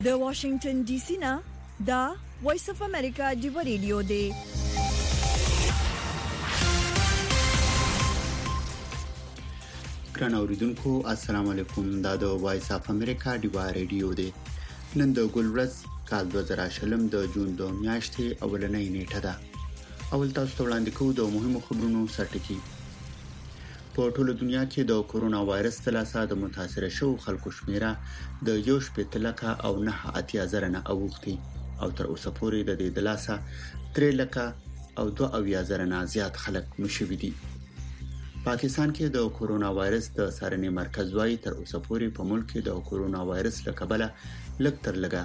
د واشنگټن ډي سي نه دا وایس اف امریکا دی ریډیو دی. ګران اوریدونکو السلام علیکم. دا د وایس اف امریکا دی ریډیو دی. نن د ګلورس کال 2020 د جون د میاشتې اولنۍ نیټه ده. اول تاسو ته وړاندې کوو د مهمو خبرونو سرټکی. په ټوله دنیا کې د کورونا وایرس تلاسه د متاثر شو خلکو شمیره د 1.9 نه اوختي او تر اوسه پورې د دې تلاسه 3.2 نه زیات خلک مشوي دي. پاکستان کې د کورونا وایرس د څارنې مرکز وايي تر اوسه پورې په ملک کې د کورونا وایرس له کبله لږ تر لږه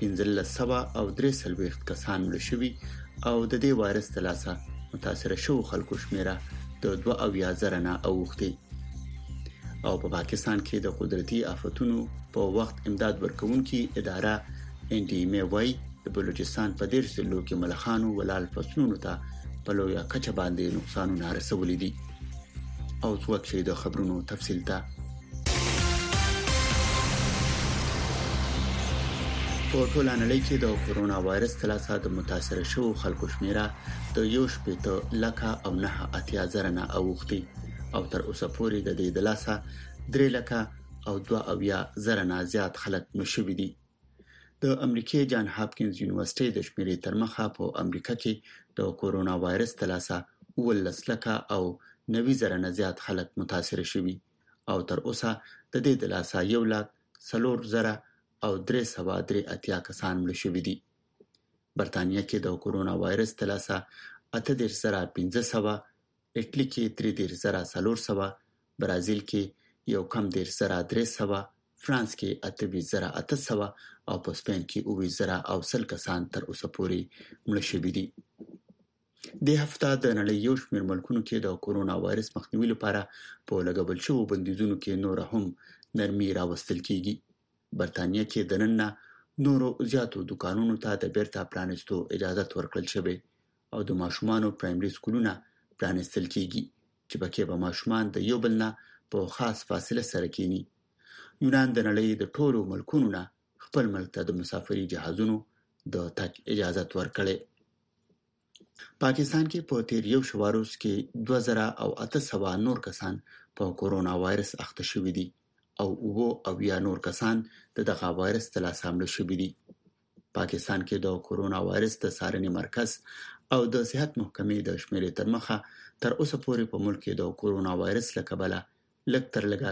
1530 کسان مړ شوي او د دې وایرس تلاسه متاثر شو خلکو شمیره د 2.0 نه اوختي. او په پاکستان کې د قدرتي آفتونو په وخت امداد ورکوونکي اداره NDMA وايي د بلوچستان په ډیر ضلعو کې ملخانو ولال فصلونو ته په لویه کچه باندې نقصانونه رسولي دي. او څوک چې د خبرونو تفصیل ته په ټوله نړۍ کې د کورونا وایرس تلاسه د متاثر شو خلکو شمیره د 1.9 نه اوختي او تر اوسه پورې د دې تلاسه 3.2 نه زیات خلک مشوي دي. د امریکای جان هاپکینز یونیورسيټي د شمیرې تر مخه په امریکا کې د کورونا وایرس تلاسه 19,000 نه زیات خلک متاثر شوي او تر اوسه د دې تلاسه 1,03,383 کسان مړ شوي دي. برتانیا کې د کورونا وایرس تلاسه 8,500، اټلی کې 3,400، برازیل کې 1,300، فرانس کې 8,800 او په سپین کې 9,000 کسان تر اوسه پورې مړ شوي دي. د هفته د نړۍ یو شمېر ملکونو کې د کورونا وایرس مخنیوي لپاره په لګول شوو بندیزونو کې نور هم نرمي راوستل کیږي. برتانیا کې د نن نورو زیاتو دکانونو ته د بیرته پرانستو اجازه ورکړل شوې او د ماشومانو پرایمري سکولونه پرانستل کیږي چې پکې به ماشومان د یو بل نه په خاص فاصله سره کینی. یونان د نړۍ د ټولو ملکونو نه خپل ملک ته د مسافري جهازونو د تګ اجازه ورکړې. پاکستان کې په تیر یو شواروز کې 2,800 نور کسان په کورونا وایرس اخته شوي دي او یا نور کسان دغه وایرس تلاسه مړ شوي دي. پاکستان کې د کورونا وایرس د څارنې مرکز او د صحت محکمې د شمیرې تر مخه تر اوسه پورې په ملک کې د کورونا وایرس له کبله لږ تر لږه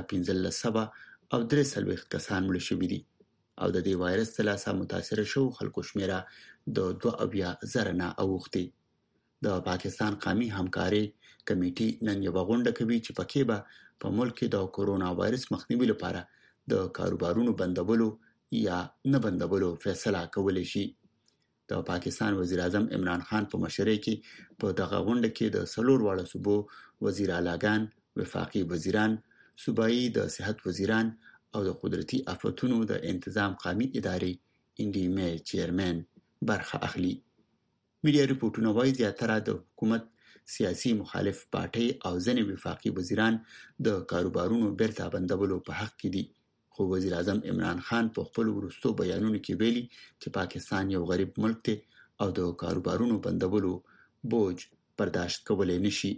15,330 کسان مړ شوي دي او د دې وایرس تلاسه متاثر شو خلکو شمیره د 2.0 نه اوختي. د پاکستان قومي همکاري کمیټې نن یو غونډه کوي چې پکې به په ملک کې د کورونا وایرس مخنیوي لپاره د کاروبارونو بندولو یا نه بندولو فیصله کولای شي. د پاکستان وزیر اعظم عمران خان په مشرۍ کې په دغه غونډه کې د 4 واړه صوبو وزیر اعلیګان، وفاقي وزیران، صوبایي د صحت وزیران او د قدرتي آفتونو د انتظام قومي ادارې NDMA چیرمن برخه اخلي. میډیا ریپورتونه وايي زیاتره د حکومت سیاسي مخالف پارټي او ځینې وفاقي وزیران د کاروبارونو بیرته بندولو په حق کې دي. خو وزیر اعظم عمران خان په خپل وروستو بیانونو کې ویلي چې پاکستان یو غریب ملک دی او د کاروبارونو بندولو بوج برداشت کولای نشي.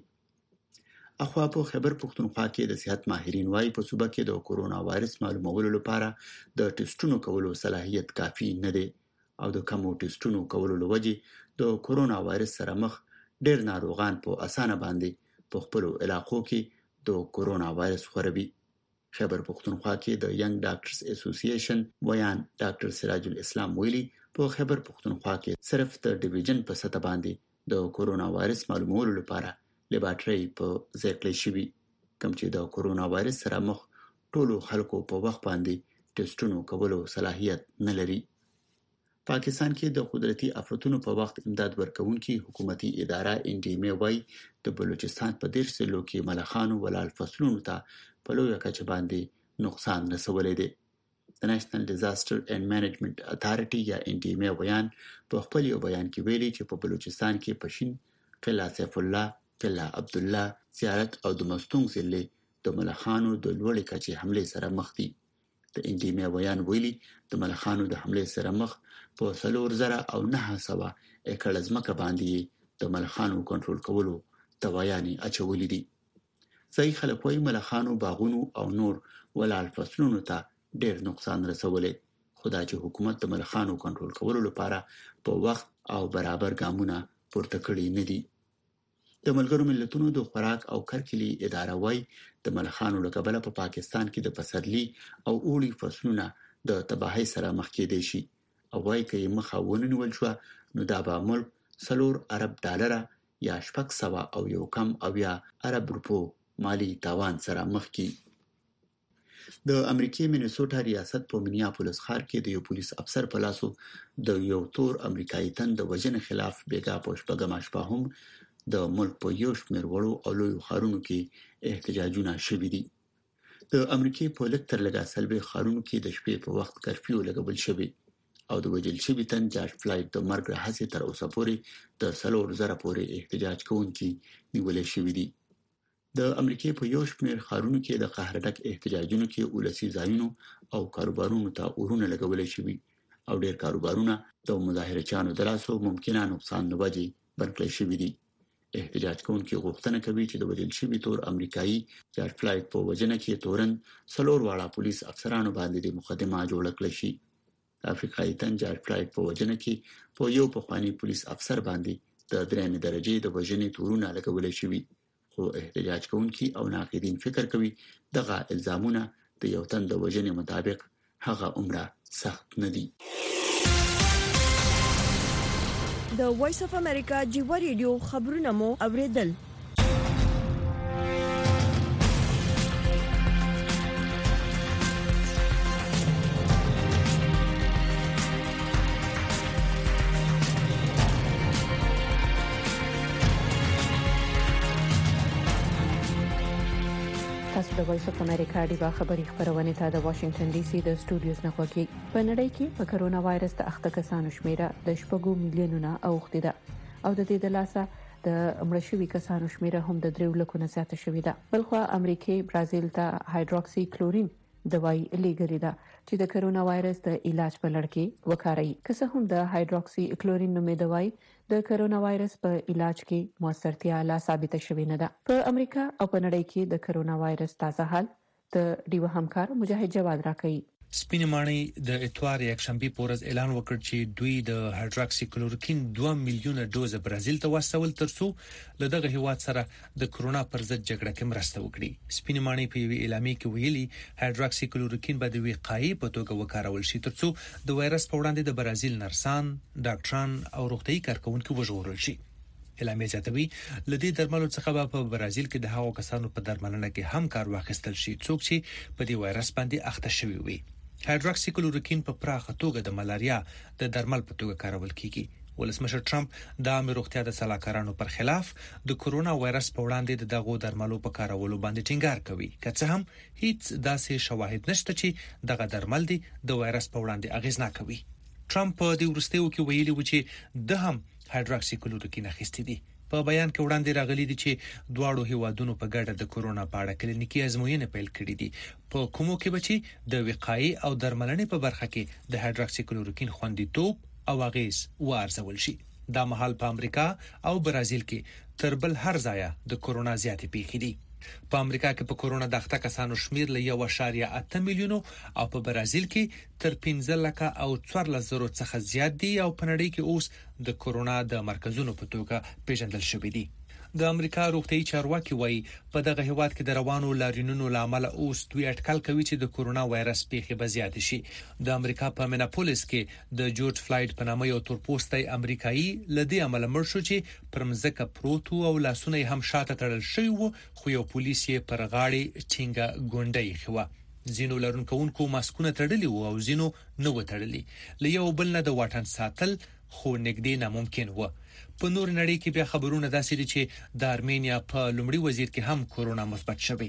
اخوا په خیبر پختونخوا کې د صحت ماهرین وايي په صوبه کې د کورونا وایرس معلومولو لپاره د ټیسټونو کولو صلاحیت کافي نه دی او د کمو ټیسټونو کولو لوجې د کورونا وایرس سره مخ ډېر ناروغان په اسانه باندې په خپل علاقو کې د کورونا وایرس خوروي. خیبر پختونخوا کې د ینګ ډاکټرز اسوسییشن ویان ډاکټر سراج الاسلام ویلي په خیبر پختونخوا کې صرف د ډیویژن په سطح باندې د کورونا وایرس معلومولو لپاره لیبارټري په ځای کړی شوی کوم چې د کورونا وایرس سره مخ ټولو خلکو په وخت باندې ټیسټونو کولو صلاحیت نه لري. پاکستان کې د قدرتي آفتونو په وخت امداد ورکوونکي حکومتي اداره NDMA وايي د بلوچستان په ډیر ضلعو کې ملخانو ولال فصلونو ته په لویه کچه باندې نقصان رسولی دی. د نېشنل ډیزاستر اینډ منیجمنت اتھارټي یا NDMA ویان په خپل یو بیان کې ویلي چې په بلوچستان کې پښین، قلعه سیف الله، قلعه عبدالله، زیارت او د مستونګ ضلع د ملخانو د لوړې کچې حملې سره مخ دي. د انډیمیا بیان ویلي د ملخانو د حمله سره مخ په 4009 ایکړ ځمکه باندې د ملخانو کنټرول کولو دوايانې اچولې دي. صحیح خلک وايي ملخانو باغونو او نور ولال فصلونو ته ډېر نقصان رسولې، خو دا چې حکومت د ملخانو کنټرول کولو لپاره په وخت او برابر ګامونه پورته کړي نه دي. د ملګرو ملتونو د خوراک او کرکلي اداره وايي د ملخانو له کبله په پاکستان کې د پسرلي او اوړي فصلونه د تباہي سره مخ کېدي شي او وايي چې مخه ونیول شو نو دا به ملک $400 یا 600 او یو کم او یا عرب روپو مالی تاوان سره مخ کی. د امریکای مینیسوټا ریاست په منیاپولیس ښار کې د یو پولیس افسر په لاسو د یو تور امریکایي تن د وژنې خلاف بیګا پوښتګم شپه هم د ملک په یو شمېر وړو او لویو ښارونو کې احتجاجونه شوي دي. د امریکای په لکتر لګا سلبي ښارونو کې د شپې په وخت کرفیو لګول شوی او د وجل شوی تن جارج فلایډ د مرګ هڅې تر اوسه پورې د 4000 پورې احتجاج کوونکي نیولې شوی دي. د امریکای په یو شمېر ښارونو کې د قهرډک احتجاجونو کې ولسی ځایونو او کاروبارونو ته اورونه لګول شوی او ډېر کاروبارونه د مظاهرچیانو د لاسو ممکنه نقصان نه وجي برکړل شوی دي. احتجاج کوونکي غوښتنه کوي چې د وژل شوي تور امریکایي جارج فلایډ په وژنه کې تورن 4 واړه پولیس افسرانو باندې د مقدمه جوړه کړې شي. افریقایي تن جارج فلایډ په وژنه کې په یو پخوانی پولیس افسر باندې د 3 درجه د وژنې تورونه لګول شوي، خو احتجاج کوونکي او ناقدین فکر کوي دغه الزامونه د یو تن د وژنې مطابق هغه عمره سخت نه دي. د وایس اف امریکا جیوا ریډیو خبرونه مو اوریدل. تاسو د وایس اف امریکا ډیوا خبري خبرونه ته د واشنگټن ډي سي د سټوډیوز نه خوږی. په نړۍ کې په کرونا وایرس د اخته کسانو شمیره د 6 میلیونونو اوخته ده او د دې د لاسه د مړ شوي کسانو شمیره هم د 3 لکونو زیاته شوې ده. بلخو امریکای برازیل ته هایدروکسي کلورین دوايي لګري ده چې د کرونا وایرس د علاج په لړ کې وکاري. که څه هم د هایدروکسي کلورین نومې دوايي د کرونا وایرس په علاج کې موثرتیا لا ثابته شوې نه ده. په امریکا او په نړۍ کې د کرونا وایرس تازه حال د ډیو همکار مجاهد جواد راکړي. سپینې ماڼۍ د اتوار یکشنبه پورز اعلان وکړ چې دوی د هایدروکسي کلورکین 2 میلیونه ډوز برازیل ته واستول ترڅو له دغه هیواد سره د کرونا پر ضد جګړه کې مرسته وکړي. سپینې ماڼۍ په یوه اعلامیه کې ویلي هایدروکسي کلورکین به د وقایي په توګه وکارول شي ترڅو د وایرس په وړاندې د برازیل نرسان، ډاکټران او روغتيایي کارکونکو وژغورل شي. اعلامیه زیاتوي لدې درملو څخه په برازیل کې د هغو کسانو په درملنه کې هم کار واخیستل شي څوک چې په دې وایرس باندې اخته شوي وي. هایدروکسي کلورکین په پراخه توګه د ملاریا د درمل په توګه کارول کیږي. ولسمشر ټرمپ د عامه روغتیا د صلاحکارانو پر خلاف د کرونا وایرس په وړاندې دغه درملو په کارولو باندې ټینګار کوي، که څه هم هیڅ داسې شواهد نشته چې دغه درمل د وایرس په وړاندې اغیزناک وي. ټرمپ په دې وروستیو کې ویلي و چې د هم هایدروکسي کلورکین اخیستی دي. په بیان کې وړاندې راغلي دي چې دواړو هیوادونو په ګډه د کرونا په اړه کلینیکي ازموینې پیل کړې دي، په کومو کې بچي د وقایي او درملنې په برخه کې د هایدروکسي کلورکین خوندیتوب او اغیز وارزول شي. دا مهال په امریکا او برازیل کې تر بل هر ځای د کرونا زیاتې پیښې دي. په امریکا کې په کرونا د اخته کسانو شمیر له 1.8 میلیونو او په برازیل کې تر 15 لک او 1400 څخه زیات دي او په نړۍ کې اوس د کرونا د مرکزونو په توګه پیژندل شوی دي. د امریکا روغتيایي چارواکي وایي په دغه هیواد کې د روانو لارینونو لامل اوس دوی اټکل کوي چې د کرونا وایرس پیښې به زیات شي. د امریکا په میناپولیس کې د جورج فلایډ په نامه یو تورپوستی امریکایي لدی عمل مړ شو چې پر مځکه پروت او لاسونه هم شاته تړل شوی وو، خو یو پولیس یې پر غاړې ټینګه ګونډۍ خو. زینو لرونکو ماسکونه تړلي وو او زینو نه و تړلي. له یو بل نه د واټن ساتل خو نږدې ناممکن و. په نور نړۍ کې بیا خبرونه داسې دي چې د ارمینیا په لومړي وزیر کې هم کرونا مثبت شوی.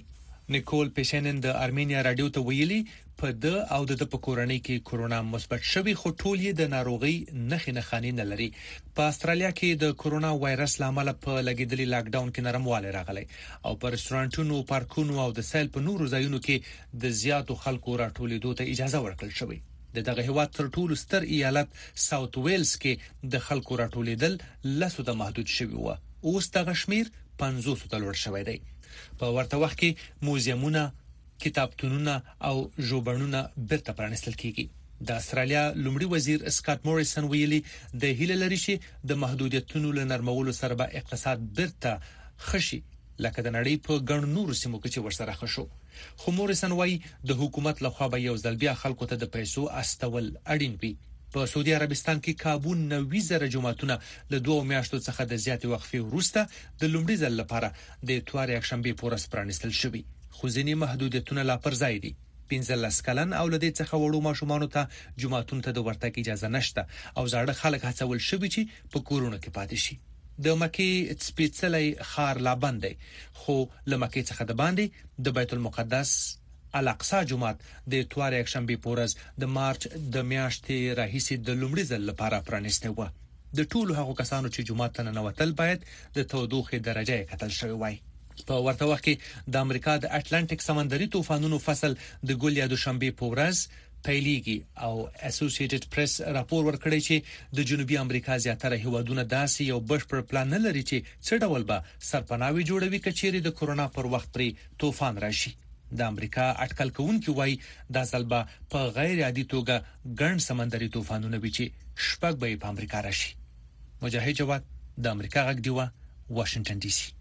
نیکول پیشینن د ارمینیا رادیو ته ویلي په د او د پکورنۍ کې کورونا مثبت شوی خو ټول یې د ناروغي نخښنه نه لري. په استرالیا کې د کورونا وایرس لامل په لګیدلي لاک ډاون کې نرموالی راغلی او په رستورانټونو، پارکونو او د سیل په نورو ځایونو کې د زیاتو خلکو راټولېدو ته اجازه ورکړل شوې. دغه هیواد تر ټولو ستر ایالت ساوث ویلز کې د خلکو راټولېدل لسو ته محدود شوی و. اوس دغه شمیر 500 ته لوړ شوی دی. په ورته وخت کې موزیمونه، کتابتونونه او ژوبڼونه بیرته پرانیستل کیږي. د استرالیا لومړي وزیر اسکاټ موریسن ویلي د هیله لري چې د محدودیتونو له نرمولو سره به اقتصاد بیرته خشي لکه د نړۍ په ګڼ نورو سیمو کې چې ورسره خشو. خو موریسن وايي د حکومت لخوا به یو ځل بیا خلکو ته د پیسو استول اړین وي. په سعودي عربستان کې کابو 90,000 جماعتونه له 2 میاشتو څخه د زیاتې وقفې وروسته د لومړي ځل لپاره د اتوار یکشنبه پورس پرانیستل شوی. خو ځینې محدودیتونه لا پر ځای دي. 15 کلن او له دې څخه وړو ماشومانو ته جماعتونو ته د ورتګ اجازه نشته او زاړه خلک هڅول شوی چې په کورونو کې پاتې شي. د مکې سپېڅلې ښار لا بند دی، خو له مکې څخه د باندې د بیت المقدس الاقصی جماعت د اتوار یکشنبه پورز د مارچ د میاشتې راهیسې د لومړي ځل لپاره پرانیسته و. د ټولو هغو کسانو چې جماعت ته ننوتل باید د تودوخې درجه یې کتل شوی وای. په ورته وخت کې د امریکا د اټلانټیک سمندري طوفانونو فصل د ګل یا دوشنبه په ورځ پیلېږي او اسوسییټډ پریس راپور ورکړی چې د جنوبي امریکا زیاتره هیوادونه داسې یو بشپړ پلان نه لري چې څه ډول به سرپناوي جوړوي کچېرې د کورونا پر وخت پرې طوفان راشي. د امریکا اټکل کوونکي وایي دا ځل به په غیر عادي توګه ګڼ سمندري طوفانونه وي چې شپږ به په امریکا راشي. مجاهد جواد، د امریکا غږ دیوه، واشنگټن ډي سي.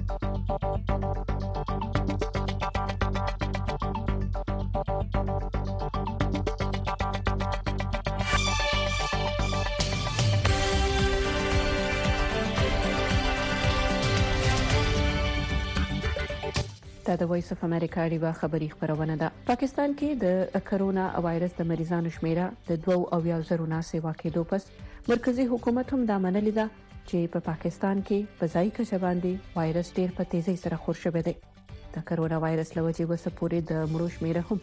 دا د وایس اف امریکا ریوا خبری خبرونه ده. پاکستان کې د کرونا وایرس د مریضانو شمیره د 2,000 نه سیوا کېدو پس مرکزی حکومت هم دا منلې ده چې په پاکستان کې په ځای کې باندې وایرس ډېر په تیزی سره خور شوی دی. د کرونا وایرس لوجې وسپورې د مړو شمیره هم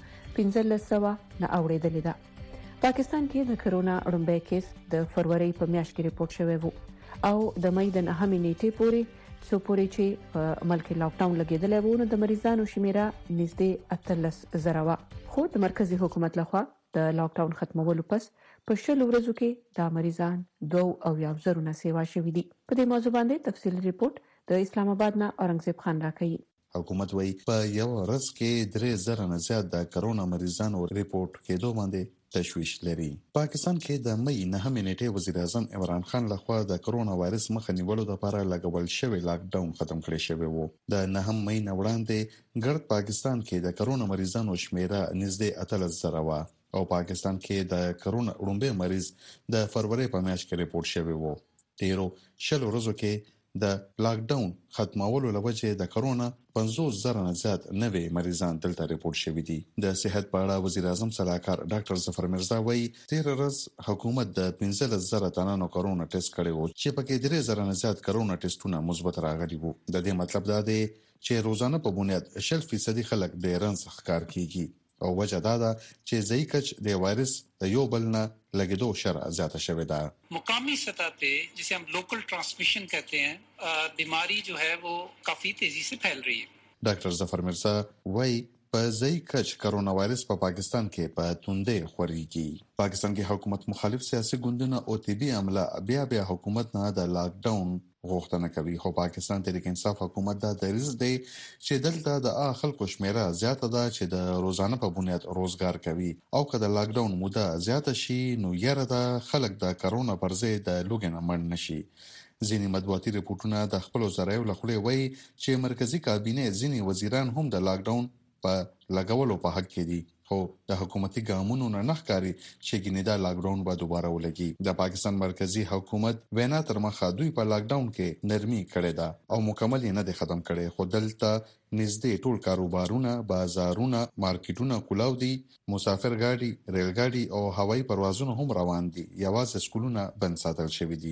1500 نه اوریدلې ده. پاکستان کې د کرونا اړمبه کیس د فروری په میاشت کې ریپورت شوی وو او د مې د 9 نیټې پورې څو پورې چې په ملک لاک ډاون لګیدل وو نو د مریضانو شمیره نږدې 13,000 و. خو د مرکزی حکومت لخوا د لاک ډاون ختمولو پس په 10 ورځو کې د مریضان 2,000 نه سیوا شوي دي. په دې موضوع باندې تفصیلي ریپورت د اسلام آباد نه اورنګزیب خان راکوي. حکومت وايي په یو ورځ کې 3,000 نه زیات د کرونا مریضانو ریپورت کېدو باندې تشویش لري. پاکستان کې د مې 9 نیټې وزیر اعظم عمران خان لخوا د کرونا وایرس مخه نیولو لپاره لګول شوی لاک ډاون ختم کړی شوی وو. د 9 مې نه وړاندې ګرد پاکستان کې د کرونا مریضانو شمیره نږدې 13,000 و او پاکستان کې د کرونا وړاندې مریض د فروری په میاشت کې ریپورت شوی وو. تیرو 10 ورځو کې د لاک ډاون ختمولو لوجه د کرونا 50,000 نه زیات نوې مریضان دلته ریپورت شوي دي. د صحت په اړه وزیر اعظم صلاحکار ډاکټر ظفر مرزا وایي 13 ورځ حکومت د 15,000 تنانو کرونا ټیسټ کړي وو چې پکې 3,000 نه زیات کرونا ټیسټونه مثبت راغلي وو. د دې مطلب دا دی چې روزانه په بنیاد 60% خلک د رنځ ښکار کیږي او وجه دا ده چې ځای کچ د وایرس د یو بل نه لګیدو شرح زیاته شوې ده. मुकामी सतह पे जिसे हम लोकल ट्रांसमिशन कहते हैं बीमारी जो है वो काफी तेजी से फैल रही है. ډاکټر ظفر مرزا وايي په ځای کچ کرونا وایرس په پاکستان کې په توندې خوريږي. پاکستان کې حکومت مخالف سیاسي ګوندونه او طبي عمله بیا حکومت نه د لاک ډاون غوښتنه کوي. خو پاکستان تحریک انصاف حکومت دا دریځ دی چې دلته د خلکو شمیره زیاته ده چې د روزانه په بنیاد روزګار کوي او که د لاک ډاون موده زیاته شي نو یره د خلک د کرونا پر ځای د لوګنه مړ نشي. ځینې مطبوعاتي ریپورتونه د خپل ذرایعو له خولې وایي چې مرکزی کابینه ځینې وزیران هم د لاک ډاون په لګولو په حق کې دي خو د حکومتي ګامونو نه نخکاری چې ګیندا لاک ډاون به دوباره ولګي. د پاکستان مرکزی حکومت وینا تر مخه دوی په لاک ډاون کې نرمي کړې ده او مکمل نه دي ختم کړي خو دلته نږدې ټول کاروبارونه، بازارونه، مارکیټونه کولاو دي، مسافر ګاډي، ریل ګاډي او هوایي پروازونه هم روان دي. یوازې سکولونه بند ساتل شوي دي.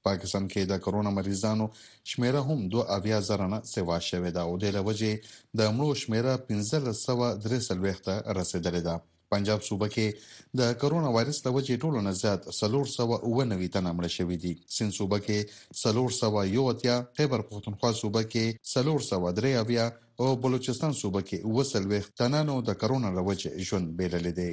پاکستان کې د کرونا مریضانو شمیره هم 2,000 نه سوا شوې ده او د لوجې د مړو شمیره 1543 ته رسیدلې ده. پنجاب صوبه کې د کرونا وایرس له وجې ټولو نه زیات 499 تنه مړه شوي دي. سند صوبه کې 401 خیبر پختونخوا صوبه کې 403 او بلوچستان صوبه کې 20 تنانو د کرونا له وجې ژوند بیللی دی.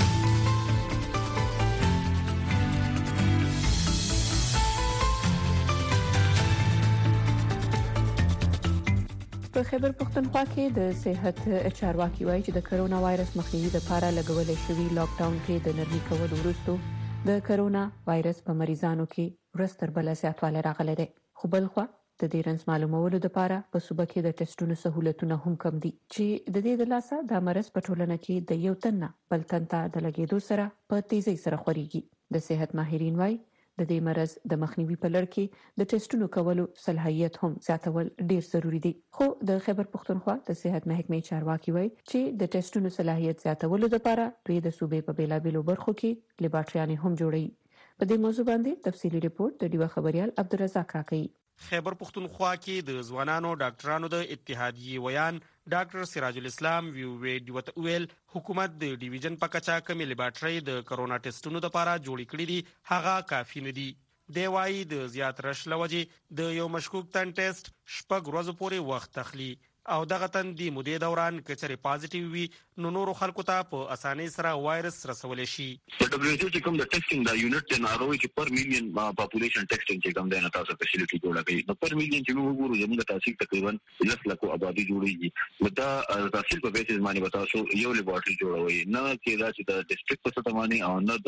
په خیبر پختونخوا کې د صحت چارواکي وایي چې د کرونا وایرس مخنیوي لپاره لګولې شوی لاک ډاون کې د نرمي کولو وروسته د کرونا وایرس په مریضانو کې ورځ تر بله زیاتوالی راغلی دی. خو بل خوا د دې رنځ معلومولو لپاره په صوبه کې د ټیسټونو سهولتونه هم کم دي چې د دې د لاسه د مرض په ټولنه کې د یو تن نه بل تن ته د لګېدو سره په تیزی سره خوريږي. د صحت ماهرین وایي د دې مرض د مخنیوي په لړ کې د ټیسټونو کولو صلاحیت هم زیاتول ډیر ضروری دي. خو د خیبر پختونخوا د صحت محکمې چارواکي وایي چې د ټیسټونو صلاحیت زیاتولو لپاره دوی د صوبې په بیلابیلو برخو کې لیبارټریانې هم جوړوي. په دې موضوع باندې تفصیلی ریپورت د ډیوه خبريال عبدالرزاق راکوي. خیبر پختونخوا کې د ځوانانو ډاکټرانو د اتحادیې ویان ډاکټر سراج الاسلام ویل حکومت د ډیویژن په کچا کمی لیبارټری د کرونا ټیسټونو لپاره جوړ کړي دي هغه کافي نه دي. دی وايي د زیات رش لوجې د یو مشکوک تن ټیسټ شپږ ورځې پورې وخت تخلي او دغه تن د مودې دوران کچري پازیټیو وي نو نورو خلکو ته په اسانۍ سره وایرس رسول شي. د WHO چې کوم د ټیسټینګ د یونټ د ناروغي چې پر میلیون پاپولیشن ټیسټینګ چې کوم د تاسو فیسیلیټي جوړه کړي نو پر میلیون چې موږ وګورو زموږ تاسو تقریبا 10 لک آبادی جوړیږي. دا تاسو په بیسس باندې تاسو یو لیبارټری جوړوي نه چې دا چې د ډیسټریکټ په څه باندې او نه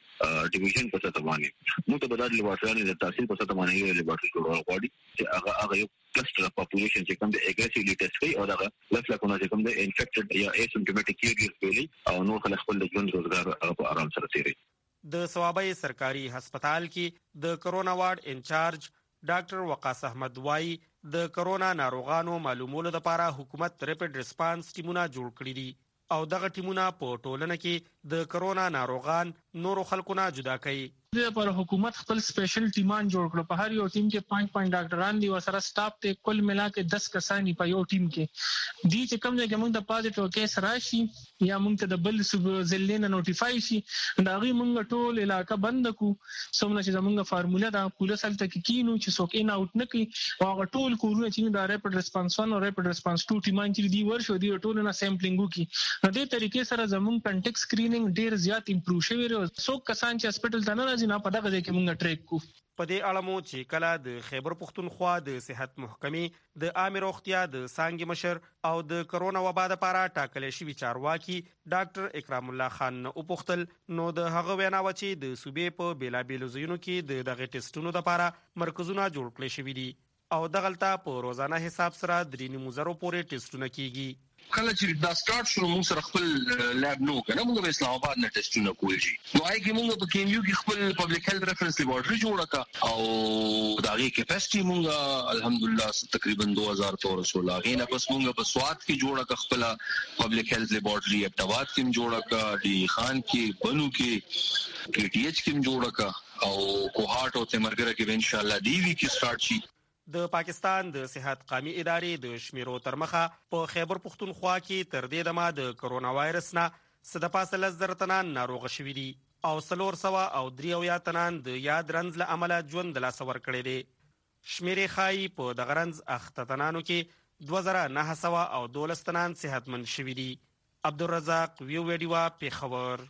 د ډیویژن په څه باندې موږ ته بدل لیبارټری د تاسو په څه باندې یو لیبارټری جوړول غواړي چې هغه یو کلستر اف پاپولیشن چې کوم د اګریسیولی ټیسټ کوي او دا لکونه چې کوم د انفیکټډ یا اسیمپټومټیک کیریرز ویلي او نور خلک خپل ژوند روزګار په آرام سره تیري. د ثوابي سرکاري هسپتال کې د کرونا وارډ انچارج ډاکټر وقاص احمد وايي د کرونا ناروغانو معلومولو لپاره حکومت ریپډ ریسپانس ټیمونه جوړ کړي دي او دغه ټیمونه په ټولنه کې د کرونا ناروغان نورو خلکو نه جدا کوي. د پر حکومت خپل سپیشل ټیمان جوړ کړو. په هر یو ټیم کې 5 ډاکټران دي او سره سټاف ته کل ملا کې 10 کسان په یو ټیم کې دي چې کوم ځای کې موږ د پازیټیو کیس راشي یا موږ ته د بل سب ضلع نوټیفای شي دا غي موږ ټول علاقې بند کو سمونه چې موږ فارموله دا پولیس هلته کې کینو چې څوک ان اوټ نه کوي او هغه ټول کورونه چې دا ریپډ ریسپانس 1 او ریپډ ریسپانس 2 ټیمان چې دی ورشو دی ټول نه سیمپلینګ وکي. نو دې طریقې سره زموږ کنټیکټ سکرینینګ ډیر زیات امپروو شوی دی. څوک کسان چې هسپټل ته نه راځي نه په دغه ځای کې په دې اړه مو چې کله د خیبر پختونخوا د صحت محکمې د عامه روغتیا د څانګې مشر او د کرونا وبا لپاره ټاکل شوی چارواکي ډاکټر اکرام الله خان او پختل نو د هغه وینا و چې د صوبې په بیلابیلو ځایونو کې دغه ټیسټونو لپاره مرکزونه جوړ کړي شوی دي او دغلطه په روزانه حساب سره 3,000 پورې ټیسټونه کیږي. کله چې دا سٹارټ شروع موږ سره خپل لاب نو کنه موږ په اسلام آباد نه ټیسټونه کول شي نو آی کې موږ په کیمیو کې خپل پبلک هیلث ریفرنس لیبارټری جوړه کا او دا غي کیپاسټي موږ الحمدلله تقریبا 2000 تور رسول الله نه بس موږ په سواد کې جوړه کا خپل پبلک هیلث لیبارټری اپټاواد کې جوړه کا ډي خان کې بنو کې کې ټي ایچ کې جوړه کا او کوهاټ او تمرګره کې ان شاء الله دی وی کې سٹارټ شي. د پاکستان د صحت قامي ادارې د شمیرو تر مخه په خیبر پختونخوا کې تر دې دمه د کرونا وایرس نه 1.5 تنان ناروغ شوي دي او 403 تنان د یاد رنځ له امله ژوند له لاسه ورکړی دی. شمیرې ښایي په دغه رنځ اخته تنانو کې 2912 تنان صحتمند شوي دي. عبدالرزاق ویډیو پیښور.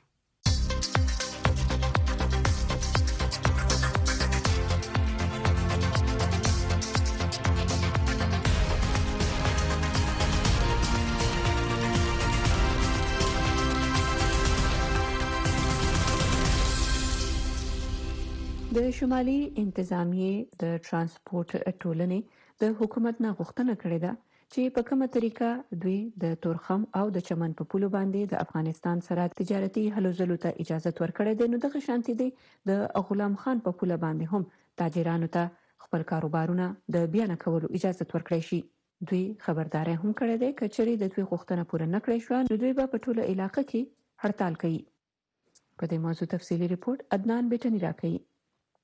د شمالي انتظامیې د ترانسپورت ټولنې د حکومت نه غوښتنه کړې ده چې په کومه طریقه دوی د تورخم او د چمن په پولو باندې د افغانستان سره تجارتي هلو ځلو ته اجازه ورکړې ده. نو دغه شانتي دی د غلام خان په پوله باندې هم تاجرانو ته خپل کاروبارونه د بیان کولو اجازه ورکړي شي. دوی خبرداري هم کړې ده کچري د دوی غوښتنه پوره نه کړې شو نو دوی په ټوله علاقې کې هړتال کوي. په دې موضوع تفصیلی ریپورت عدنان بیٹنی راکوي.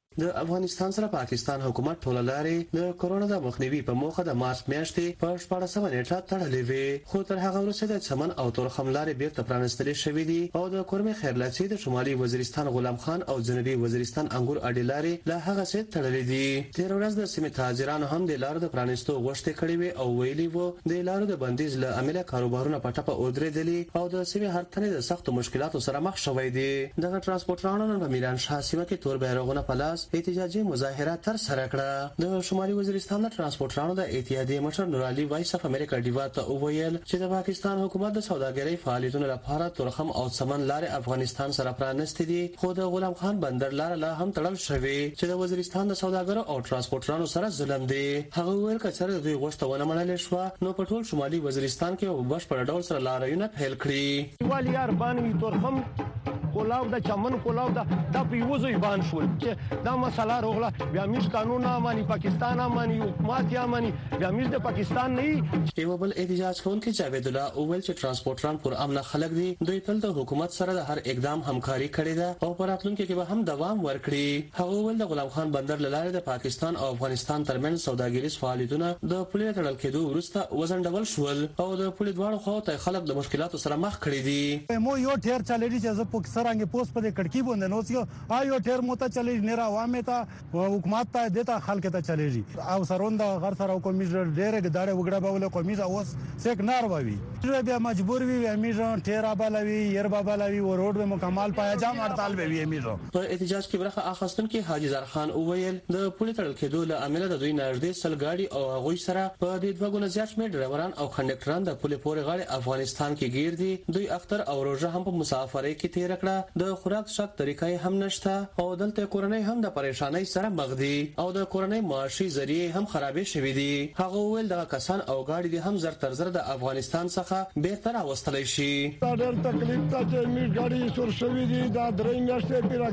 د افغانستان سره پاکستان حکومت ټول لارې د کرونا د مخنیوي په موخه د مارچ میاشتې په 14 نیټه تړلې وي، خو تر هغه وروسته د چمن او تورخم لارې بیرته پرانستل شوې دي او د کورمي خیرلاسي د شمالي وزیرستان غلام خان او جنوبي وزیرستان انګور اډې لارې له هغه څخه تړلې دي. تیر ورځ د سیمې تاجرانو هم د لارو د پرانستو غوښتنه کړې وي او ویلي وو د لارو د بندیز له امله کاروبارونه په ټاپه ودرېدلي او د سیمې هر تنه د سخت مشکلاتو سره مخ شوی دي. دغه ترانسپورټرانو په میران شاه سیمه کې تور بیرغونه په لاس احتجاجي مظاهره تر سره کړه. د شمالي وزیرستان د ترانسپورټرانو د اتحادیې مشر نور علي وایس اف امریکا ډیوا ته وویل چې د پاکستان حکومت د سوداګرۍ فعالیتونو لپاره تورخم او سمن لارې افغانستان سره پرانستې دي، خو د غلام خان بندر لار لا هم تړل شوی چې د وزیرستان د سوداګرو او ترانسپورټرانو سره ظلم دی. هغه ویل کچره دوی غوښتنه ونه منل شو نو په ټول شمالي وزیرستان کې وبشپړ ډول سره لارونه پیل کړي. والی یار باندې تورخم کولاو د چمن کولاو د پیوزو ایبان شول چې دا مسله روغله بیا میش قانون مانی پاکستان مانی حکومت مانی بیا میش د پاکستان نه. یو بل احتجاج کوونکی جاوید الله اول چې ترانسپورټران پر امن خلک دي، دوی تل د حکومت سره د هر اقدام همکاري کړې ده او په راتلونکي کې به هم دوام ورکړي. هغه ول د غلام خان بندر لاره د پاکستان او افغانستان ترمنځ سوداګریز فعالیتونه د پولې تړل کېدو وروسته وزنډول شول او د پولې دواړو خواو ته خلک د مشکلاتو سره مخ کړي دي. مو یو ټیر چلېږي چې زه په سرانګ پوس په کڑکی باندې نو څو آیو ټیر موته چلېږي نه عوامه ته حکومت ته دته خلک ته چلېږي او سروند غر سره کومیز ډېر غداړه وګړه بوله کومیز اوس سیک نار ووي بیا مجبور وي امیزون ټیر ابالوي ير بابالوي و روډ به مکمل پایا جام هړتال به وي امیزون. په احتجاج کې برخه اخیستونکو حاجی زار خان وویل د پولیس تړل کېدو له امله د دوی نږدې سل ګاډي او هغوی سره په دې دوه ګونه زیات شمېر ډرایوران او کنډکټران د پولیس پورې غاړي افغانستان کې گیر دي. دوی اختر او روزه هم په مسافرۍ کې تیر کړه، د خوراک شک طریقې هم نشته او دلته کورنۍ هم د پریشانۍ سره مخ دي او د کورنۍ معاشي ذریعہ هم خرابې شوې دي. هغه ویل د کسان او گاډي دي هم زر تر زر د افغانستان څخه بهتر اوستلای شي. دا ډېر تکلیف ته چې می گاډي سور شوې دي دا درې میاشتې پیرا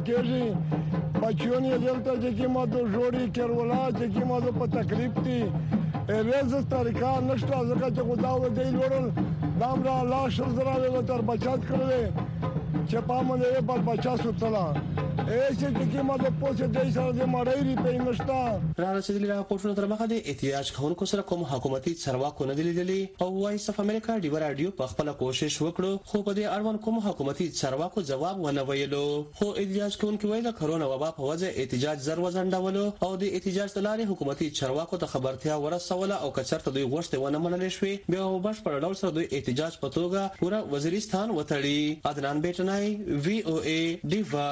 کېږي بچیون یې دلته چې ما د جوړي کېرولا چې ما په تکلیف دي ریاض طریقہ نشته ځکه چې خدا و دې لورل دامرا الله شزرا له تر بچات کړل چې پامنه په بچا سوتلا ایسه چې ما د پوسټ دې سره د مړی په نشتا را رسیدلی راپورټونه تر مخه د احتجاج کوونکو سره کوم حکومتي چارواکو نه لیدلي او وایس اف امریکا ډیو رادیو په خپل کوشش وکړو خو په دې اړوند کوم حکومتي چارواکو جواب ونه ویلو. خو احتجاج کوونکو وایي د کرونا وبا په وجه احتجاج زر وزنډولو او د احتجاج لارې حکومتي چارواکو ته خبرتیا ورسوله او کچرته دوی غوښتنه ونه منل شوې بیا وبشپړ ډول سره دوی احتجاج په توګه پورا وزیرستان وتړي. عدنان بیٹنای وی او ای دیوا.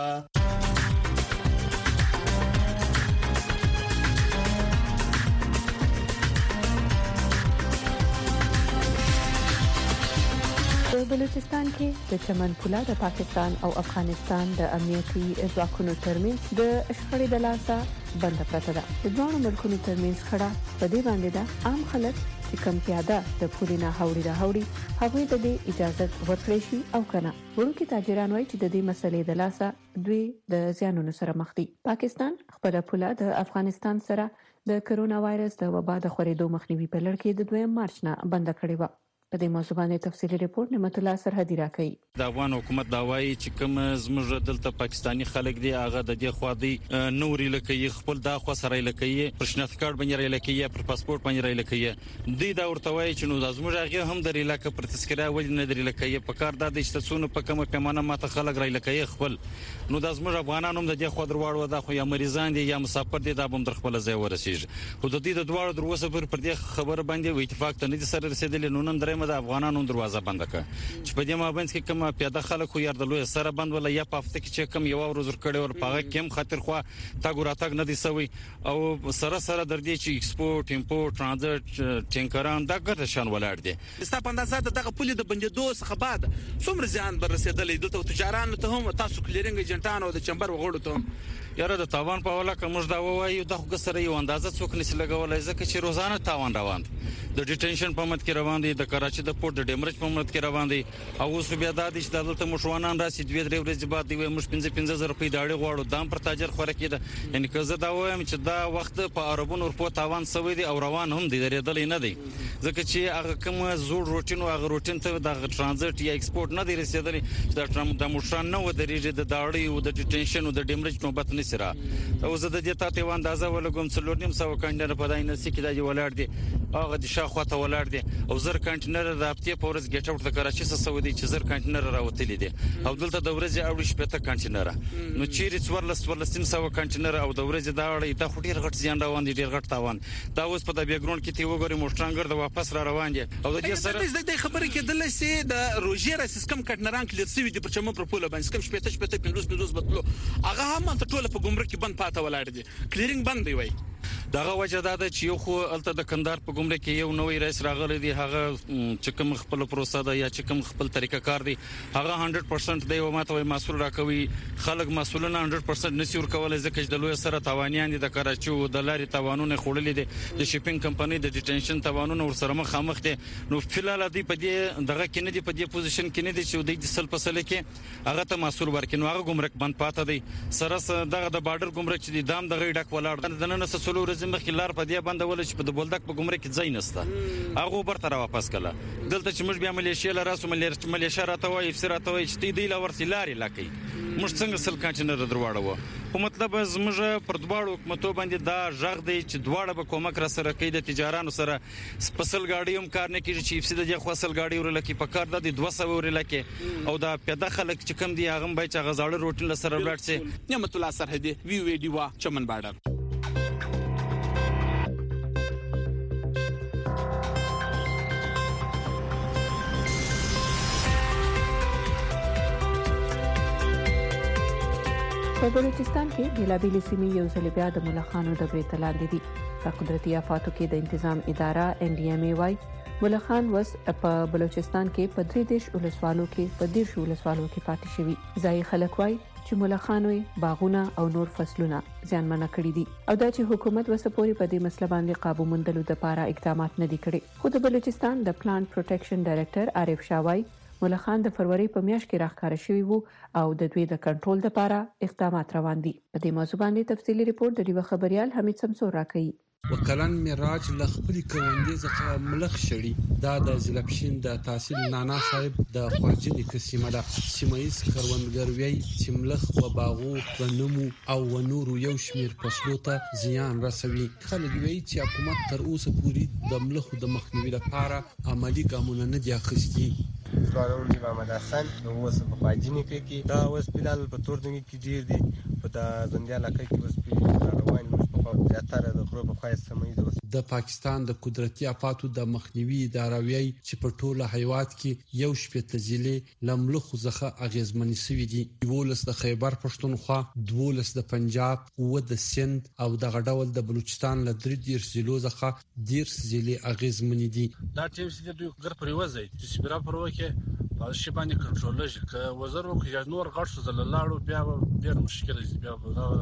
په بلوچستان کې د چمن پوله د پاکستان او افغانستان د امنیتي ځواکونو ترمنځ د شخړې د لاسه بند پرته ده. د دوه ملکونو ترمنځ شخړه په دې باندې ده عام خلک چې کم پیاده د پولې نه هغوی ته د اجازه ورکړي شي او کنه. ورونکي تاجران وایي چې د دې مسلې د لاسه دوی د زیانونو سره مخ دي. پاکستان خپل پوله د افغانستان سره د کرونا وایرس د وبا د خورېدو مخنیوي په لړ کې د 2 مارچ نه بند کړی و. په دې موضوع باندې تفصیلي ریپورت نعمت الله سرحدي راکړي. د افغان حکومت دا وایي چې کوم زموږ دلته پاکستانی خلک دي هغه د دې خوا دی نوري لکه خپل دا خو سره لکه پر شناخت کارت باندې لکه پر پاسپورت باندې لکه دی دا ورته وایي چې نو د زموږ هغه هم د لکه پر تذکره ولې نه درې لکه په کار د اشتسونو په کومه پیمانه ماته خلک را لکه خپل نو د زموږ افغانانو هم د دې خوا درواړو دا خو یا مریضان دي یا مسافر دي دا هم در خپل ځای ورسیږي خو د دې د دواړو دروسه پر دې خبر باندې اتفاق ته نه دي سره رسیدلی نو نن درې د افغانانو دروازه بند کړه چې په دې مابین کې کوم پیاده خلک خو یار د لوی سره بند ولا یا په هفته کې چې کوم یو ورځ ورکړي او په هغه کې خاطر خو تا ګوراتګ نه دي سوي او سره در دي چې ایکسپورت امپورت ترانزیت ټینکران دا ګټه شان ولاړ دي ستاسو په اندازه دغه پولې د بندیدو څخه بعد څومره زیان بر رسیدلې دلته تجارانو ته هم تاسو کلیرینګ ایجنټانو د چمبر وغوړو ته یاره د تاوان په ولا کوم دا وایي د سره یو اندازه څوک نشي لګولای ځکه چې روزانه تاوان روان د ډیټنشن په مت کې روان دي د کراچي د پورت د ډیمرج په مت کې روان دي او اوس بیا د دې دلته مشوانان راسي 2-3 ورځې بعد دی مش 15,000 روپۍ داړي غواړو دام پر تاجر خوره کېده یعنی که زه دا وایم چې دا وخت په عربونو ورپو تاوان سوي دي او روان هم دي درېدل نه دي ځکه چې هغه کوم زوړ روټین او هغه روټین ته د ترانزیت یا ایکسپورت نه دي رسیدلی د مشران نو درېږي د داړي او د ډیټنشن او د ډیمرج نوبت نسی را او زه د دې ته اندازه ولګم 3.5 کنټینر په دای نسی کې د ولاړ دي هغه د شاخه ته ولاړ دي او زر کنټینر د هفته په ورځ ګټ اوټ د کراچي څخه سعودي چې زر کنټینر راوتلي دي او دلته د ورځې اوړي شپته کنټینر نو چیرې 1400 کنټینر او د ورځې دا اړې ته خټیر غټ زیان روان دي ډیر غټ تاوان دا اوس په د بیکګراوند کې تی وګوري موټرانګر د واپس را روان دي او د دې سره د خبره کېدل چې د روجر سیستم کنټینران کلیر سوي دي پر چمن پر پوله باندې کم شپته 50 بتلو هغه هم ته ټوله په ګمرک کې بند پاته ولاړ دي کلیرینګ بند دی وای دغه وجه دا ده چې یو خو الته د کندهار په ګمرک کې یو نوې رئیس راغلی دی هغه چې کوم خپل پروسه ده یا چې کوم خپل طریقه کار دی هغه 100% دی او ماته وای مسول راکوي خلک مسولونه 100% نسی ورکول ځکه چې د لوی سره توانیان دي د کراچي او د لاري توانونه خړلې دي د شیپینګ کمپنی د ډیټنشن توانونه ور سره مخامخ دي نو فلال دی په دې دغه کې نه دی په دې پوزیشن کې نه دی چې د سل فصله کې هغه ته مسول ورکینو هغه ګمرک بند پاته دی سره دغه د بارډر ګمرک چې دام دغه ډک ولاړ د نن سلو ورځې مخکې لار په دې باندې ول چې په بولدک په ګمرک کې ځای نسته هغه برته را واپس کړه دلته چې موږ بیا ملیشیا لراسو ملیشیا راته وایي افسر راته وایي چې دی لور سلاري لکې موږ څنګه سل کنټینر درواړو په مطلب زموږ پر دواړو حکومتو باندې دا ژغ دی چې دواړه به کومک را سره کوي د تجارانو سره سپیشل گاډي هم کار نه کوي چې افسر د خپل گاډي ورلکې په کار د 200 ورلکې او دا پیاده خلک چې کم دی هغه به چې غزاړه روټین سره ولاړ شي نعمت الله سرحدي وی ډیوا چمن بارډر په بلوچستان کې بېلابېلې سیمې یو ځل بیا د ملخانو د برید لاندې دي په قدرتي آفاتو کې د تنظیم اداره NDMA وايي ملخان وس په بلوچستان کې په 33 ولسوالو کې په 10 ولسوالو کې پاتې شوي ځای خلک وايي چې ملخانو باغونه او نور فصلونه زیانمن کړي دي او دا چې حکومت وسپوري په دې مسله باندې قابو موندلو لپاره اقدامات نه دي کړي خو د بلوچستان د پلانټ پروټیکشن ډایریکټر عارف شاوای ملخان د فروری په میاشت کې راښکاره شوي وو او د دوی د کنټرول لپاره اقدامات روان دي په دې موضوع باندې تفصیلي ریپورت د ډیوه خبريال حمید سمسور راکړي وکلن میراج لخپلی کروندې څخه ملخ شړی دا د زلپشین د تحصیل نانا صاحب د خواجنی قسمه ده سیمایز کروندګروي چې ملخ و باغو غنمو او ونورو یو شمیر فصلو ته زیان رسوي خلک وایي چې حکومت تر اوسه پورې د ملخ د مخنیوي لپاره عملی ګامونه نه دي اخیستي سوالونه دی محمد حسن نو اوس په خواجنی کې دا اوس بلال په تورنګ کې ډیر دي په د زندیا علاقې کې اوس په روان په زیاتره د غرب په خاص سمې د پاکستان د قدرتي آفاتو د مخنیوي اداره وایي چې په ټوله هیواد کې یو شپږ ضلع لملخ زخه اغیزمنې سوي دي 12 د خیبر پښتونخوا 12 د پنجاب او د سند او د غډول د بلوچستان له 3 ضلعو زخه 10 ضلع اغیزمنې دي دا ټیم چې دوی ګر پرې وځي چې سپیرا پرو کې په شی باندې کنټرول لږ ک وزر وکړي نور غړ شو زلالاړو بیا ډیر مشکل دي بیا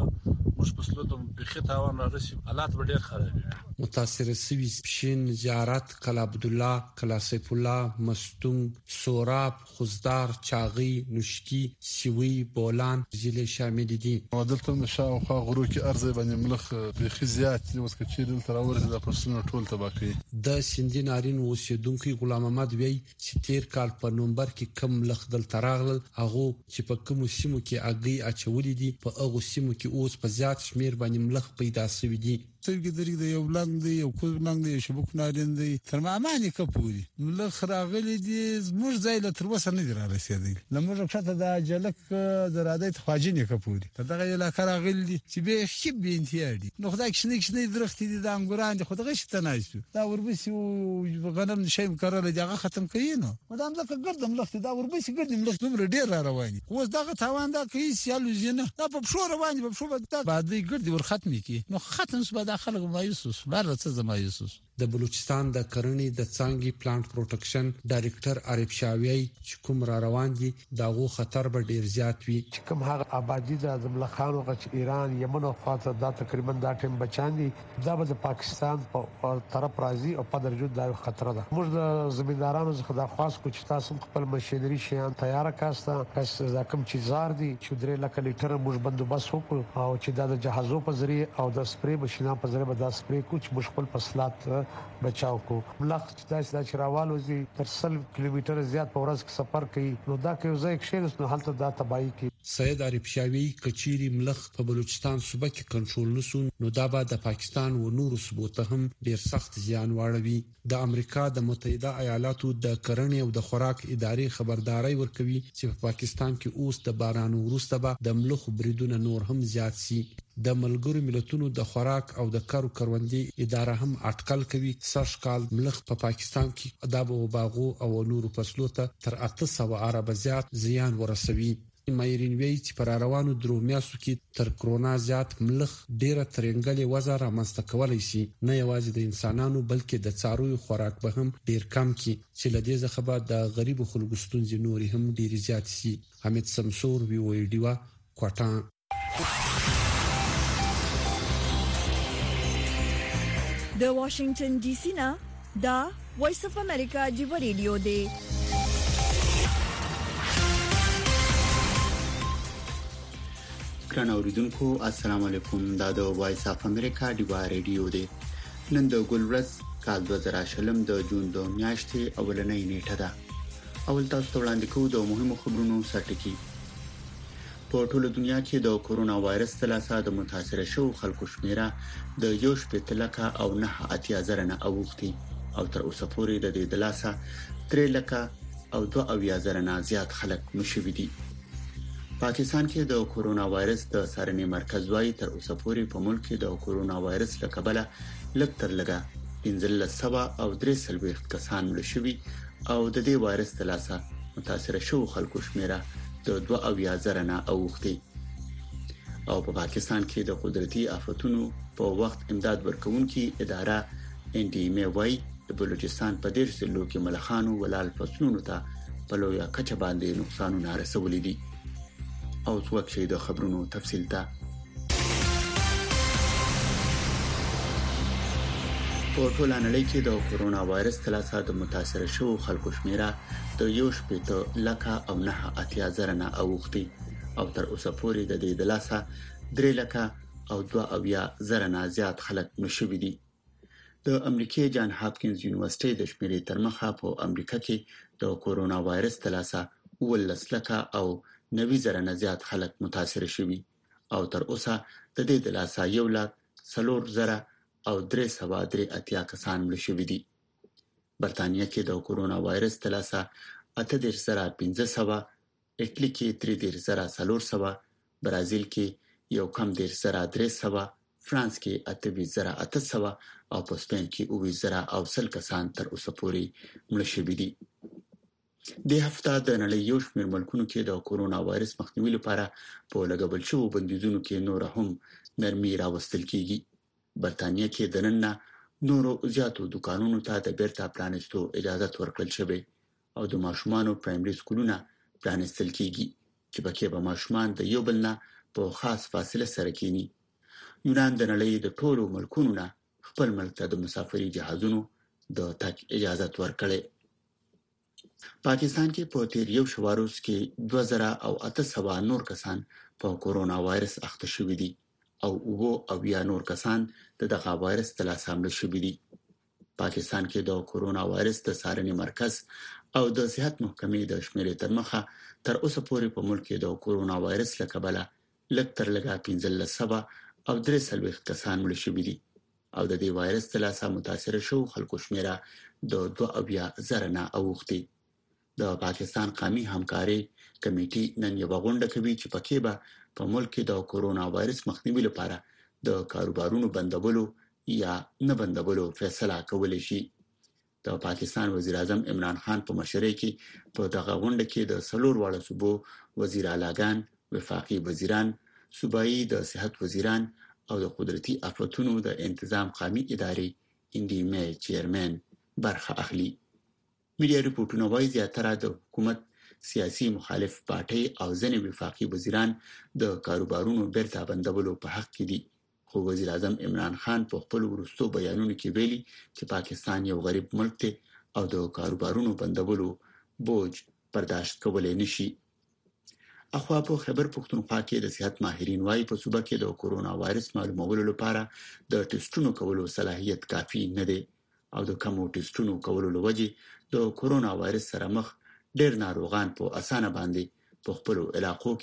مش پسلو ته بخې تاوان راسي حالات به ډیر خراب وي متاثر سوي شین زیارت کلا عبد الله کلا سیف الله مستون سوراب خوزدار چاغي نشکی سیوی بولان ضلع شامل دي دلته نشاو خو غرو کې ارزه باندې ملخ بخې زیات اوس کې چې دلته راورته د پرسونو ټول تباکي د سندي نارین اوسیدونکو غلام محمد وی چې تیر کال په نومبر کې کم لخ دل تراغل هغه چې په کوم سیمو کې اغي اچولې دي په هغه سیمو کې اوس په زیات شمیر باندې ملخ پیدا شوی دي سترګې درې د یو بلنګ دی یو کوز بلنګ دی یو شبک نارین دی تر مامانی کپوري ملخ راغلي دي زموږ ځای له تر وسه نه دی را رسیدلی لمر کته د جلک د رادیت خواجنی کپوري دغه علاقه راغلي دي چې به خيب به انتیار دي نو خدای کښنی درخت دي د انګوران دي خدای شته نه دا وربسي غنم شي مکرره دي هغه ختم کینو مدام ځکه ګردم لخت دا وربسي ګردم لخت دومره ډیر را رواني اوس دغه تاوان دا کوي سیالو زینه دا په شو رواني په شو بعد ګردي ور ختمي کی نو ختم سبا خلک مایوس بار څه مایوس د بلوچستان د کرنې د څانګې پلانټ پروټیکشن ډایریکټر عارف شاوی چې کوم را روان دي داغو خطر به ډیر زیات وي چې کوم هغه آبادی د ملخانو غچ ایران یمن او خاطر دا تقریبا دا ټیم بچان دي دا به د پاکستان په طرف راځي او په درجه دا خطر ده موږ د زمیندارانو څخه درخواست کوو چې تاسو خپل مشینری شیان تیار کاسته کس دا کوم چیزار دي چې درې لکه لیټر موږ بندوبست وکړو او چې دا د جهازو په ذریعہ او د سپری ماشينه په ذریعہ به دا سپری کوو چې موږ خپل فصلات بچاو کو ملخ چې دا چراوالو زی تر 100 کیلومتر زیات په ورځ کې سفر کوي نو دا کې ځای کې نو حالت دا تباہی کی سید عارف شاوی کچيري ملخ په بلوچستان صوبه کې کنټرول نسو نو دا به د پاکستان و نورو صوبو ته هم ډیر سخت زیان واړوي. د امریکا د متحده ایالاتو د کرنې او د خوراک ادارې خبرداري ورکوي چې په پاکستان کې اوس د باران وروسته به د ملخ بریدونه نور هم زیات شي. د ملګرو ملتونو د خوراک او د کروندې اداره هم اټکل کوي سږ کال ملخ په پاکستان کې د باغو او نورو فصلو ته تر 800 ارب زیات زیان ورسوي. مایرین وی چې پر روانو درو میاشتو کې تر کرونا زیات ملخ ډیره ترنګلې وزه رامنځته کولای شي نه یوازې د انسانانو بلکې د څارویو خوراک به هم ډیر کم کی چې لدې څخه به د غریب خلکو ستونزې نوري هم ډیر زیات شي. حمید سمسور وی ویډیو کوټا. د واشنگټن ډي سي نه دا وایس اف امریکا دی ریډیو دی. ګران اوریدونکو السلام علیکم. دا د وایس اف امریکا دی ریډیو دی. نن د ګلورس کال 2020 د جون د میاشتې اولنۍ نیټه ده. اول تاسو ته وړاندې کوو د مهمو خبرونو سرټکی. په ټوله دنیا کې د کورونا وایرس تلاسه د متاثر شو خلکو شمیره د 1.9 نه اوختي او تر اوسه پورې د دې تلاسه 3.2 نه زیات خلک مشوي دي. پاکستان کې د کورونا وایرس د څارنې مرکز وايي تر اوسه پورې په ملک کې د کورونا وایرس له کبله لږ تر لږه 1530 کسان مړه شوي او د دې وایرس تلاسه متاثر شو خلکو شمیره د 2.0 نه اوختي. او په پاکستان کې د قدرتي آفتونو په وخت امداد ورکوونکي اداره NDMA وايي د بلوچستان په ډیر ځلو کې ملخانو ولال فصلونو ته په لویه کچه باندې نقصانونه رسولي دي. او څوک چې د خبرونو تفصیل ته په ټوله نړۍ کې د کورونا وایرس تلاسه د متاثر شو خلکو شمیره د 1.9 نه اوختي او تر اوسه پورې د دې تلاسه 3.2 نه زیات خلک مشوي دي. د امریکای جان هاپکینز یونیورسيټي د شمیرې تر مخه په امریکا کې د کورونا وایرس تلاسه 19 او 90 نه زیات خلک متاثر شوي او تر اوسه د دې تلاسه 1,04,000 او 383 کسان مړه شوي دي. برتانیا کې د کورونا وایرس تلاسه 8,500 اټلی کې 3,400 برازیل کې یو کم 1,300 فرانس کې 8,800 او په سپین کې 9,000 کسان تر اوسه پورې مړه شوي دي. د هفته د نړۍ یو شمېر ملکونو کې د کورونا وایرس مخنیوي لپاره په لګول شوو بندیزونو کې نور هم نرمي راوستل کیږي. برتانیا کې د نن نورو زیاتو دکانونو ته د بیرته پرانستو اجازه ورکړل شوې او د ماشومانو پرایمري سکولونه پرانستل کیږي چې پکې به ماشومان د یو بل نه په خاص فاصله سره کینی. یونان د نړۍ د ټولو ملکونو نه خپل ملک ته د مسافري جهازونو د تګ اجازه ورکړې. پاکستان کې په تیر یو شواروز کې 2,800 نور کسان په کورونا وایرس اخته شوي دي او 9 نور کسان دغه وایرس تلاسه مړه شوي دي. پاکستان کې د کورونا وایرس د څارنې مرکز او د صحت محکمې د شمیرې تر مخه تر اوسه پورې په ملک کې د کورونا وایرس له کبله لږ تر لږه 1500 او 340 کسان مړه شوي دي او د دې وایرس تلاسه متاثر شو خلکو شمیره د 2.0 نه اوختي. د پاکستان قومي همکاري کمیټې نن یو غونډه کوي چې پکې به په ملک کې د کورونا وایرس مخنیوي لپاره د کاروبارونو بندولو یا نه بندولو فیصله کولای شي. د پاکستان وزیر اعظم عمران خان په مشرۍ کې په دغه غونډه کې د 3 وړو صوبو وزیر اعلیګان، وفاقي وزیران، صوبایي د صحت وزیران او د قدرتي آفتونو د انتظام قومي ادارې NDMA چیرمن برخه اخلي. میډیا ریپورتونه وايي زیاتره د حکومت سیاسي مخالف پارټي او ځینې وفاقي وزیران د کاروبارونو بیرته بندولو په حق کې دي. خو وزیر اعظم عمران خان په خپل وروستو بیانونو کې ویلي چې پاکستان یو غریب ملک دی او د کاروبارونو بندولو بوج برداشت کولای نشي. اخوا په خیبر پختونخوا کې د صحت ماهرین وايي په صوبه کې د کورونا وایرس معلومولو لپاره د ټیسټونو کولو صلاحیت کافي نه دی او د کومو ټیسټونو کولو لوجې د کورونا وایرس سره مخ ډېر ناروغان په اسانه باندې په خپل علاقو کې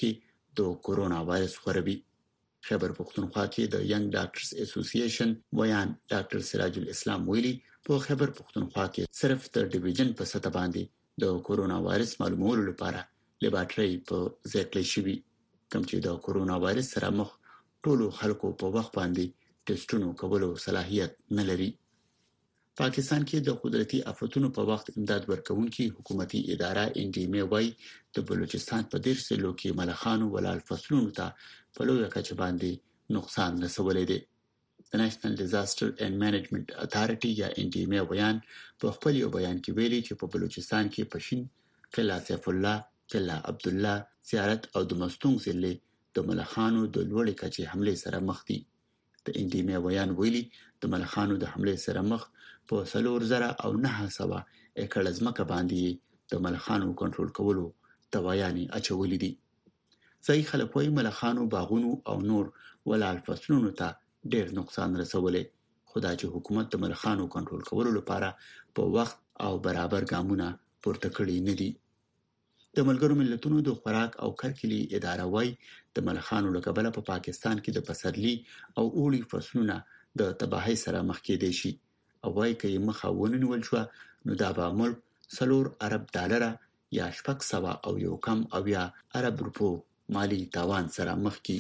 د کورونا وایرس خپروي. خیبر پختونخوا کې د ینګ ډاکټرز اسوسییشن ویان ډاکټر سراج الاسلام ویلي په خیبر پختونخوا کې صرف د ډیویژن په سطح باندې د کورونا وایرس معلومولو لپاره لیبارټري په ځای کړی شوی، کوم چې د کورونا وایرس سره مخ ټولو خلکو په وخت باندې ټیسټونو کولو صلاحیت نه لري. پاکستان کې د قدرتي آفتونو په وخت امداد ورکوونکي حکومتي اداره NDMA وايي د بلوچستان په 10 ضلعو کې ملخانو ولال فصلونو ته په لویه کچه باندې نقصان رسولی دی. د نېشنل ډیزاستر اینڈ مینجمنت اتھارټي یا NDMA ویان په خپل یو بیان کې ویلي چې په بلوچستان کې پښین، قلعه سیف الله، قلعه عبد الله، زیارت او د مستونګ ضلع د ملخانو د لوړې کچې حمله سره مخ دي. د NDMA ویان ویلي د ملخانو د حمله سره مخ په 4,900 ایکړ ځمکه باندې د ملخانو کنټرول کولو توایاني اچولې دي. ځای خلک وايي ملخانو باغونو او نور ولال فصلونو ته ډېر نقصان رسولې، خدا چې حکومت د ملخانو کنټرول کولو لپاره په وخت او برابر ګامونه پورته کړی نه دي. د ملګرو ملتونو د خوراک او کرکلي اداره وايي د ملخانو له کبله په پاکستان کې د پسرلي او اوړي فصلونه د تباہي سره مخ کېدي شي او وايي چې مخه ونیول شو نو دا به ملک $4 ارب یا 600 او یو کم او یا عرب روپو مالی تاوان سره مخ کی.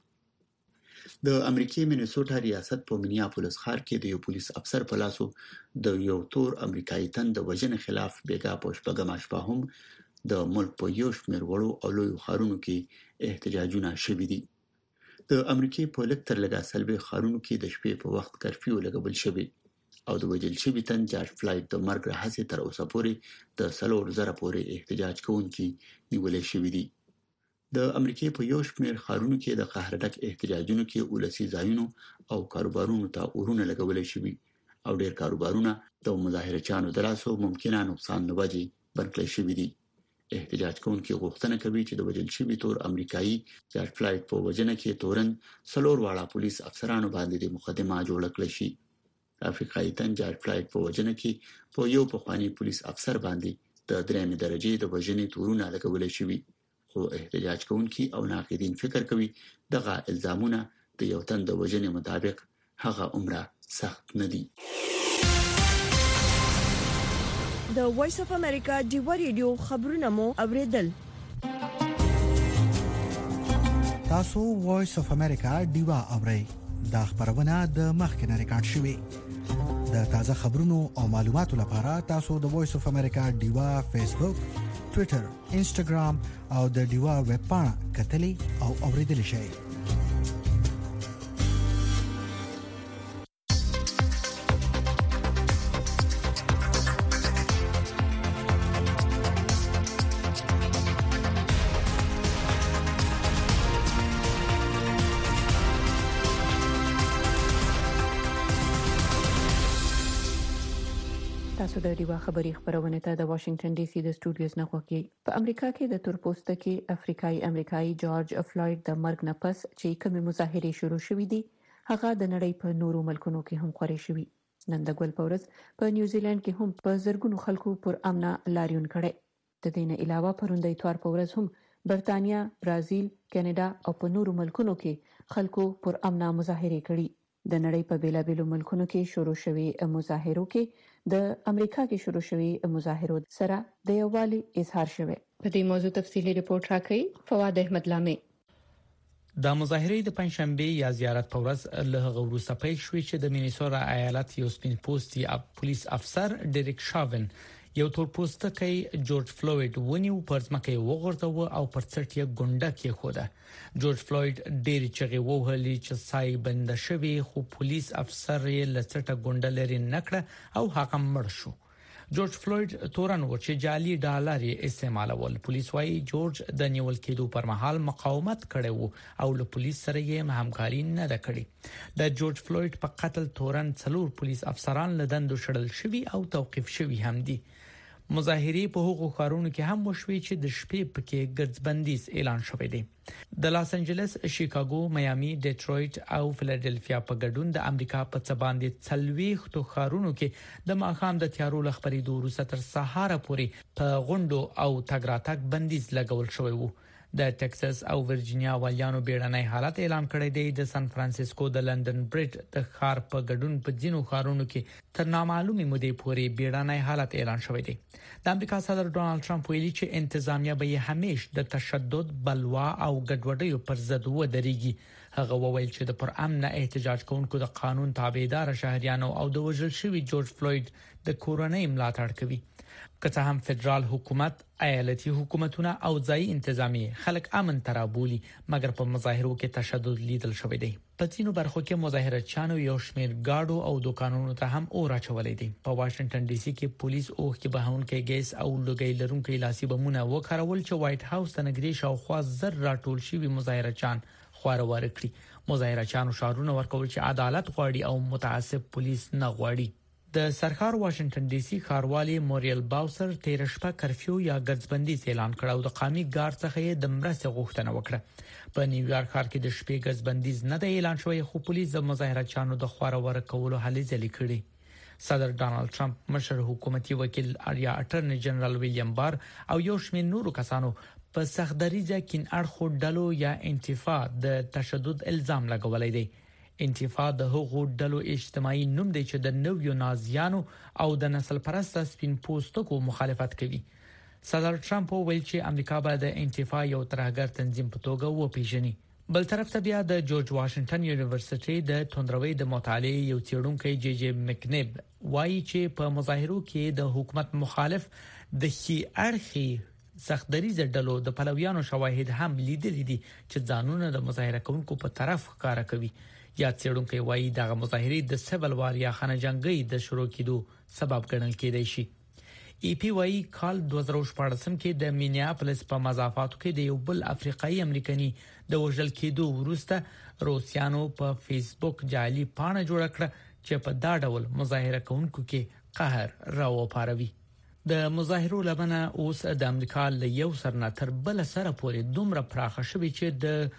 د امریکای مینیسوټا ریاست په مینیاپولیس ښار کې د یو پولیس افسر په لاسو د یو تور امریکایي تن د وژنې خلاف بیګا پوښتګه مشفه هم د ملک په یو شمېر وړو او لویو ښارونو کې احتجاجونه شوي دي. د امریکای په لکتر لګا سلبي ښارونو کې د شپې په وخت کرفیو لګول شوی او د وژل شوي تن جارج فلایډ د مرګ هڅې تر اوسه پورې د 4,000 پورې احتجاج کوونکي نیولې شوي دي. د امریکای په یو شمېر ښارونو کې د قهر ډک احتجاجونو کې ولسي ځایونو او کاروبارونو ته اورونه لګولې شوي او ډېر کاروبارونه د مظاهرچیانو د لاسو ممکنه نقصان نه وجې بند کړل شوي دي. احتجاج کوونکي غوښتنه کوي چې د وژل شوي تور امریکایي جارج فلایډ په وژنه کې تورن 4 واړه پولیس افسرانو باندې مقدمه جوړه کړې شي. افریقایي تن جارج فلایډ په وژنه کې په یو پخوانی پولیس افسر باندې د 3 درجه د وژنې تورونه لګولې شوي، خو احتجاج کوونکي او ناقدین فکر کوي دغه الزامونه د یو تن د وژنې مطابق هغه عمره سخت نه دي. د وایس اف امریکا ډیو ریډیو خبرونه مو اوریدل. تاسو وایس اف امریکا ډیوا اورئ. دا خبرونه د مخکنه ریکارډ شوې. د تازه خبرونو او معلوماتو لپاره تاسو د وایس اف امریکا ډیوا فیسبوک، ټوئیټر، انسټاګرام او د ډیوا ویب پاڼه کتلې او اوریدل شئ. تاسو د ډیوا خبري خبرونه ته د واشنگټن ډي سي د سټوډیوز نه خوښي. په امریکا کې د تورپوستکي افریقایي جارج فلایډ د مرګ نه پس چې کومه مظاهره شروع شوې دي هغه د نړۍ په نورو ملکونو کې هم خوري شوې. نن د ګل پورز په نیوزیلند کې هم په زرګونو خلکو پر امن لاریون کړي. د دې نه علاوه پروندې اتوار پورز هم برتانیا، برازیل، کاناډا او په نورو ملکونو کې خلکو پر امن مظاهره کړي. د نړۍ په بیلابیلو ملکونو کې شروع شوی مظاهرو کې د امریکا کې شروع شوی مظاهرو سره د یووالي اظهار شوی. په دې موضوع تفصیلی ریپورت راکړي فواد احمد لامي. د مظاهرې د پنځشنبه یا زیارت په ورځ له غوړو پېښ شوې چې د مینیسوټا ایالت یو سپین پوسټي پولیس افسر ډیریک شاون یو تور پوستکی جورج فلوید ونیو پر ځمکه وغورځو او پر څټ یې ګونډه کې خوده. جورج فلوید ډېر چغې وهلې چې سای بند شوی، خو پولیس افسر یې لڅټه ګونډه لري نکړه او هغه مړ شو. جورج فلوید تورن و چې جعلي ډالر یې استعمالول. پولیس وايي جورج د نیول کېدو پر مهال مقاومت کړی وو او له پولیس سره یې همکاري نه ده کړې. د جورج فلوید په قتل تورن 4 پولیس افسران له دندو شړل شوي او توقيف شوي هم دي. مظاهرې په هغو ښارونو کې هم وشوي چې د شپې پکې ګرځبندیز اعلان شوی دی. د لاس انجلس، شیکاګو، میامي، ډیټرویټ او فیلادلفیا په ګډون د امریکا په څه باندې 40 ښارونو کې د ماښام د تیارو لخبري د وروسته تر سهار پورې په غونډو او تګ راتګ بندیز لګول شوی وو. د ټکساس او ورجینیا والیانو بیړنی حالت اعلان کړی دی. د سان فرانسیسکو د لندن برج د ښار په ګډون په ځینو ښارونو کې تر نامعلومه مودې پورې بیړنی حالت اعلان شوی دی. د امریکا صدر ډونالد ټرمپ ویلي چې انتظامیه به همیشه د تشدد، بلوا او ګډوډۍ پر ضد ودرېږي. هغه وویل چې د پر امن احتجاج کوونکو د قانون تابعدار شهريانو او د وژل شوی جورج فلوید د کورنۍ ملاتړ کوي. که څه هم فدرال حکومت، ایالتي حکومتونه او ځایي انتظامیه خلک امن ترابولي، مګر په مظاهرو کې تشدد لیدل شوی دی. په ځینو برخو کې مظاهرچیانو یو شمېر گاډو او دکانونو ته هم اور اچولې دي. په واشنگټن ډي سي کې پولیس اوښکې بهونکي ګیس او لوګي لرونکي لاسي بمونه وکړول چې وایټ هاوس ته نږدې شاوخوا زر راټول شوي مظاهرچیان خواره کړی. مظاهرچیانو شعارونه ورکول چې عدالت غواړي او متعصب پولیس نه غواړي. د سرکار واشنگټن ډي سي ښاروالي موریل باوسر تیر شپه کرفیو یا ګرځبندي اعلان کړ او د قامي ګارد څخه د مرستې غوښتنه وکړه. په نیویارک ښار کې د شپې ګرځبندي نه د اعلان شوی، خو پولیس د مظاهرچیانو د خواره کولو هلې ځلې کړې. صدر ډونالد ټرمپ مشر حکومتي وکیل یا اټرنی جنرال ویلیام بار او یو شمېر نورو کسانو په سختدریزه کین اړخو ډلو یا انتفاع د تشدد الزام لګولای دی. انتفاع د هغو ډلو اجتماعي نوم دی چې د نویو نازیانو او د نسل پرسته سپین پوستکو مخالفت کوي. صدر ټرمپ ویل چې امریکا به د انتفاع یو ترهګر تنظیم په توګه وپیژني. بل طرف ته بیا د جورج واشنگټن یونیورسيټي د توندروي د مطالعې یو څېړونکی جی جی مکنیب وایي چې په مظاهرو کې د حکومت مخالف د خي اړخي سختدریزه ډلو د پلویانو شواهد هم لیدل دي چې ځانونه د مظاهره کوونکو په طرف ښکارا کوي. یا څېړونکي وایي دغه مظاهرې د سیول وار یا خانه جنگي د شروع کېدو سبب ګڼل کېدای شي. ای پی وايي کال 2014 کې د مینیاپولیس په مضافاتو کې د یو بل افریقایي امریکایي د وژل کېدو وروسته روسيانو په فیسبوک جعلي پاڼه جوړ کړه چې په دا ډول مظاهره کوونکو کې قهر راوپاروي. د مظاهرو لبنه اوس د امریکا له یو سر نه تر بل سره پورې دومره پراخه شوې چې د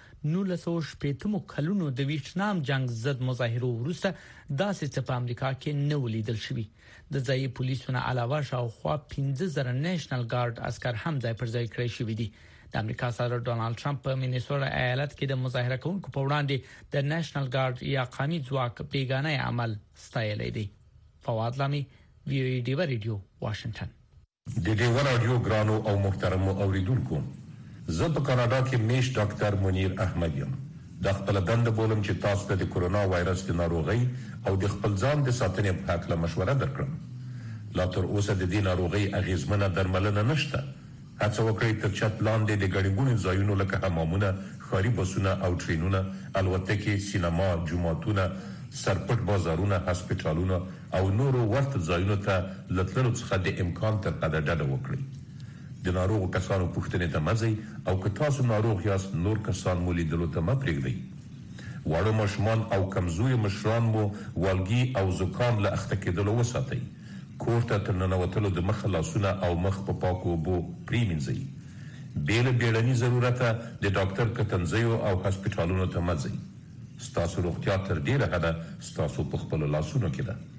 1980 کلونو د ویتنام جنگ ضد مظاهرو وروسته داسې څه په امریکا کې نه ولیدل شوی. د ځایي پولیسونو علاوه شاوخوا 15,000 نېشنل ګارد عسكر هم ځای پر ځای کړی شوی دي. د امریکا صدر ډونالد ټرمپ په مینیسوټا ایالت کې د مظاهره کوونکو په وړاندې د نېشنل ګارد یا قومي ځواک بیګانه عمل ستایلی دی. فواد لامي، وی او ای ډیو ریډیو، واشنگټن. د ډیو رادیو ګرانو او محترم اوریدونکو، زه په کاناډا کې میش ډاکټر منیر احمد یم. د خپل دند بولم چې تاسو ته د کورونا وایرس د ناروغي او د خپل ځان د ساتنې په اړه مشوره درکړم. لا تر اوسه د دې ناروغي اغیزمنه درملنه نشته. هڅه وکړئ تر چت لاندې د ګڼګونو ځایونو لکه حمامونه، ښاري بسونه او ټرینونه، الوتکې، سینما، جوماتونه، سرپټ بازارونه، هسپتالونه او نورو ورته ځایونو ته لتلو څخه د امکان تر قدر ډډه وکړئ. د ناروغ کسانو پوښتنې ته مزئ او که تاسو ناروغ یاست نور کسان مو لیدلو ته مه پرېږدئ. واړه ماشومان او کمزوري مشران مو والګي او زکام له اخته کېدلو وساتئ. کور ته تر ننوتلو د مخ لاسونه او مخ په پاکو اوبو پرېمینځئ. بې له بیړني ضرورته د ډاکټر کتنځیو او هسپتالونو ته مه ځئ. ستاسو روغتیا تر ډېره حده ستاسو په خپلو لاسونو کې ده.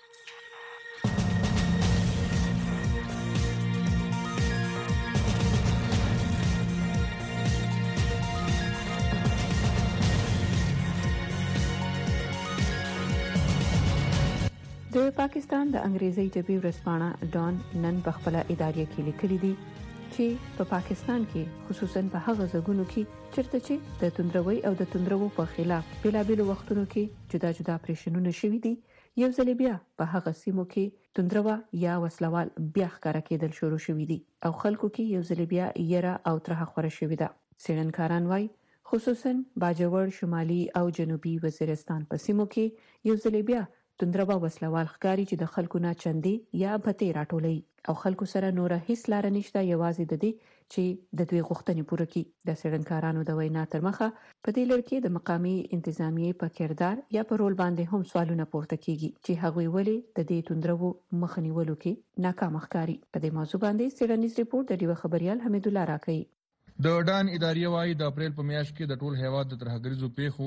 د پاکستان د انګریزي ژبې ورځپاڼه ډان نن په خپل ادارې کې لیکلي دي چې په پاکستان کې خصوصا په هغه ځایونو کې چیرته چې د توندروي او د توندرو په خلاف بېلابېلو وختونو کې جدا جدا پریشنونه شوي دي، یو ځل بیا په هغه سیمو کې توندروا یا وسلوال بیا ښکارا کېدل شروع شوي دي او خلکو کې یو ځل بیا یره او ترهه خوره شوې ده. څېړنکاران وايي خصوصا باجوړ، شمالي او جنوبي وزیرستان په سیمو کې یو ځل بیا توندروا وسلوال ښکاری چې د خلکو نه چندې یا بتې راټولي او خلکو سره نور هیڅ لار نشته یوازې د دې چې د دوی غوښتنې پوره کړي. د څېړنکارانو د وینا تر مخه په دې لړ کې د مقامي انتظامیې په کردار یا په رول باندې هم سوالونه پورته کیږي چې هغوی ولې د دې توندرو مخنیولو کې ناکام ښکاري. په دې موضوع باندې څېړنیز ریپورت د ډیوه خبريال حمید الله راکړي. د ډان ادارې وايي د اپریل په میاشت کې د ټول هیواد د ترهګریزو پیښو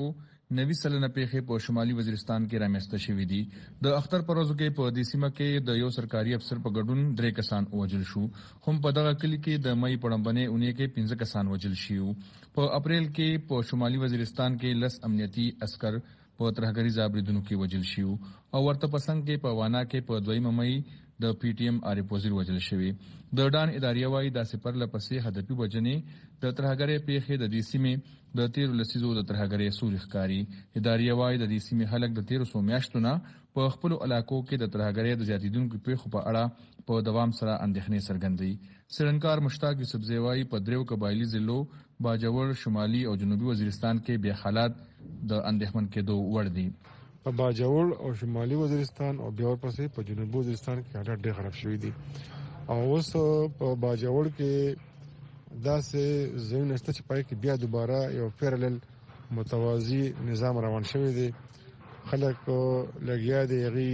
90 سلنه پیښې په شمالي وزیرستان کې رامنځته شوې دي. د اختر پروازو کې په دې سیمه کې د یو سرکاري افسر په ګډون 3 کسان وژل شو. هم په دغه کلی کې د مې پړمبنې اونۍ کې 15 کسان وژل شوي. په اپریل کې په شمالي وزیرستان کې 10 امنیتي عسكر په ترهګریز بریدونو کې وژل شوي او ورته پسند کې په وانا کې په 2 مې د پی ټی ایم عارف وزیر وژل شوی. د ډان ادارې وايي د سپر لپسې هدفي وجنې د ترهګرې پیښې د دې سیمې د 13 لسیزو د ترهګرې سورخکاری. ادارې وايي د دې سیمې خلک د 1300 میاشتونو په خپل علاقو کې د ترهګرې د زیاتیدونکو پیښو په اړه په دوام سره اندېښنې څرګندوي. سرنکار مشتاق یوسف زیوای په دریو قبایلی ضلعو باجوړ، شمالي او جنوبي وزیرستان کې بیا حالات د اندېښمن کېدو وړ دي. په باجوړ او شمالي وزیرستان او بیا ورپسې په جنوبي وزیرستان کې حالات ډېر خراب شوي دي. او اوس په باجوړ کې داسې ځایونه شته چې پای کې بیا دوباره یو پیرالل متوازی نظام روان شوی دی. خلک لګیا دي هغې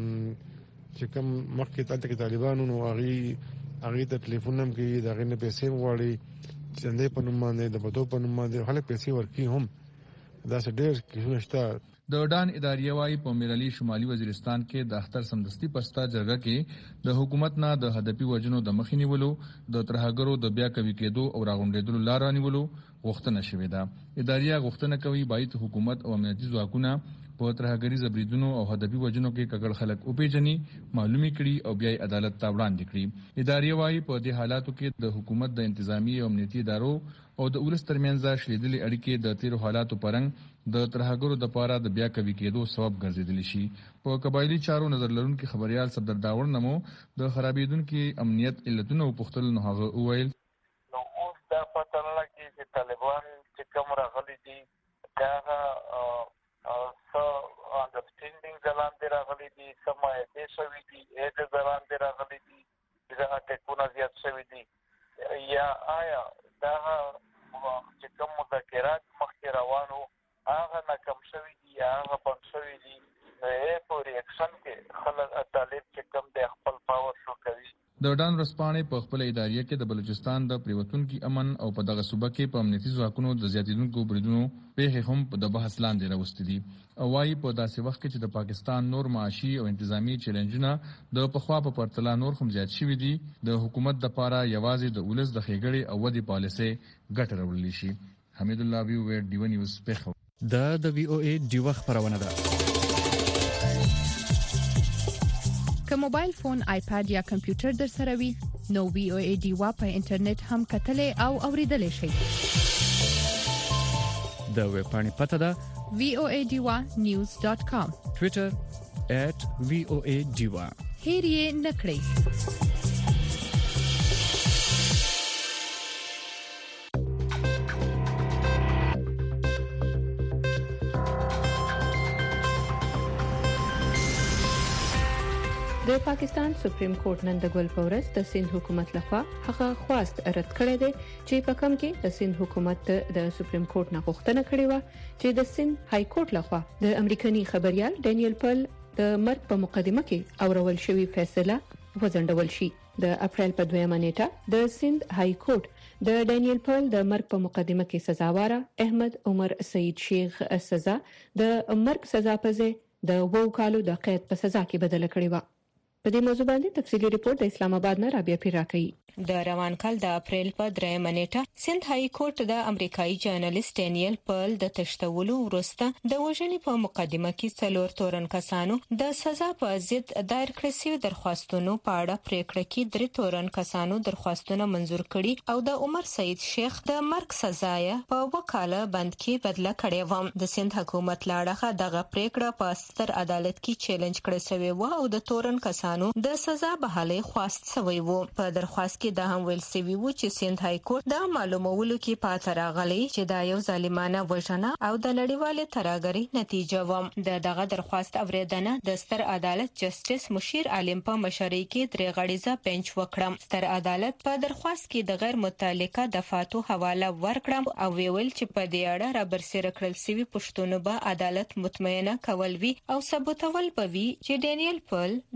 چې کوم مخکې تلته کې طالبانو نو هغې ته ټلیفون هم کوي، د هغې نه پیسې هم غواړي، چندې په نوم باندې، د بدو په نوم باندې خلک پیسې ورکوي. هم داسې ډېر کیسونه شته. د ډان ادارې وايي په میرالي شمالي وزیرستان کې د اختر سمدستي پستا جرګه کې د حکومت نه د هدفي وجنو د مخې نیولو، د ترهګرو د بیا کوي کېدو او راغونډېدلو لار نیولو غوښتنه شوې ده. ادارې غوښتنه کوي باید حکومت او امنیتي ځواکونه په ترهګریز بریدونو او هدفي وجنو کې کګړ خلک او پیژني، معلومي کړي او بیا عدالت ته وړاندې کړي. ادارې وايي په دې حالاتو کې د حکومت د انتظامی او امنیتي ادارو او د ولس ترمنځ شلیدلې اړیکې د تیر حالاتو پرنګ د ترهګرو د پاره د بیا کوي کېدو سبب ګرځیدلی شي. په قبایلی چارو نظر لرونکي خبريال صدر داور نمو د خرابېدونکو امنیت علتونو پوښتل نو هغه وویل نو اوس دا پته نه لګي چې طالبان چې کوم راغلي دي دا څه انډرسټینډینګ ځلاندې راغلي دي، څه معاهدې شوي دي، د ځلاندې راغلي دي چې دا ټکونه زیات شوي دي، یا آیا دا چې کوم مذاکرات مخکې روانو هغه ناکام شوي دي یا هغه بند شوي دي. په ریاکشن کې خلک طالب چې کوم د خپل پاور شو کوي. د ډان رسپانې په خپل ادارې کې د بلوچستان د پریوتونکو امن او په دغه صوبه کې په امنیتي ځواکونو د زیاتیدونکو بریدونو پیښې هم د بحث لاندې راوستې دي. او وايي په داسې وخت کې چې د پاکستان نور معاشي او انتظامی چیلنجونه د پخوا په پرتله نور هم زیات شوي دي، د حکومت د پاره یوازې د ولس د ښېګړې او ودې پالیسۍ ګټه راوړلی شي. حمید الله وی ویډ ډیو نیوز پېښور. د وی او ای ډیو خبرونه ده. که موبایل فون، آیپاد یا کمپیوټر در سره وي نو وی او ای ډیو په انټرنیټ هم کتلې او اوریدلې شي. د ویب پاڼې پته ده voadewa.news.com. ټوئیټر @voadewa. هیر یې نکړئ. د پاکستان سپریم کورټ نن د ګل پورس د سند حکومت لخوا هغه خواست رد کړی دی چې په کوم کې د سند حکومت د سپریم کورټ نه غوښتنه کړې و چې د سند های کورټ لخوا د امریکایي خبريال ډینیل پل د مرګ په مقدمه کې اورول شوی فیصله وځنډول شي. د اپریل په 2 نیټه د سند های کورټ د ډینیل پل د مرګ په مقدمه کې سزاوار احمد عمر سعید شیخ سزا د مرګ سزا په ځای د 2 کالو د قید په سزا کې بدله کړې و. په دې موضوع باندې تفصیلی ریپورت د اسلام آباد نه رابعه پیر راکړي. د روان کال د اپریل په 3 نیټه سند های کورټ د امریکایي ژورنالیست ډینیل پل د تشتولو وروسته د وژنې په مقدمه کې 4 تورن کسانو د سزا په ضد دایر کړی شوی درخواستونو په اړه پریکړه کې 3 تورن کسانو درخواستونه منزور کړي او د عمر سعید شیخ د مرګ سزا یې په وکاله بند کې بدله کړې و. د سند حکومت لاړه دغه پریکړه په ستر عدالت کې چیلنج کړی شوی و او د تورن کسانو د سزا بحالي خواست شوی و. په درخواست کې د هم ویل شوی و چې سند های کورټ د معلومولو کې پاتې راغلی چې دا یو ظالمانه وژنه او د نړیوال ترهګرۍ نتیجه و. دغه درخواست اوریدنه د ستر عدالت جسټس مشیر عالم په مشرۍ کې 3 غړیزه بنچ وکړه. ستر عدالت په درخواست کې د غیر متعلقه دفاتو حواله ورکړه او ویل چې په دې اړه را برسېره کړل شوی پښتون به عدالت مطمئنه کول وی او ثبوتول به وی چې ډینیل پل د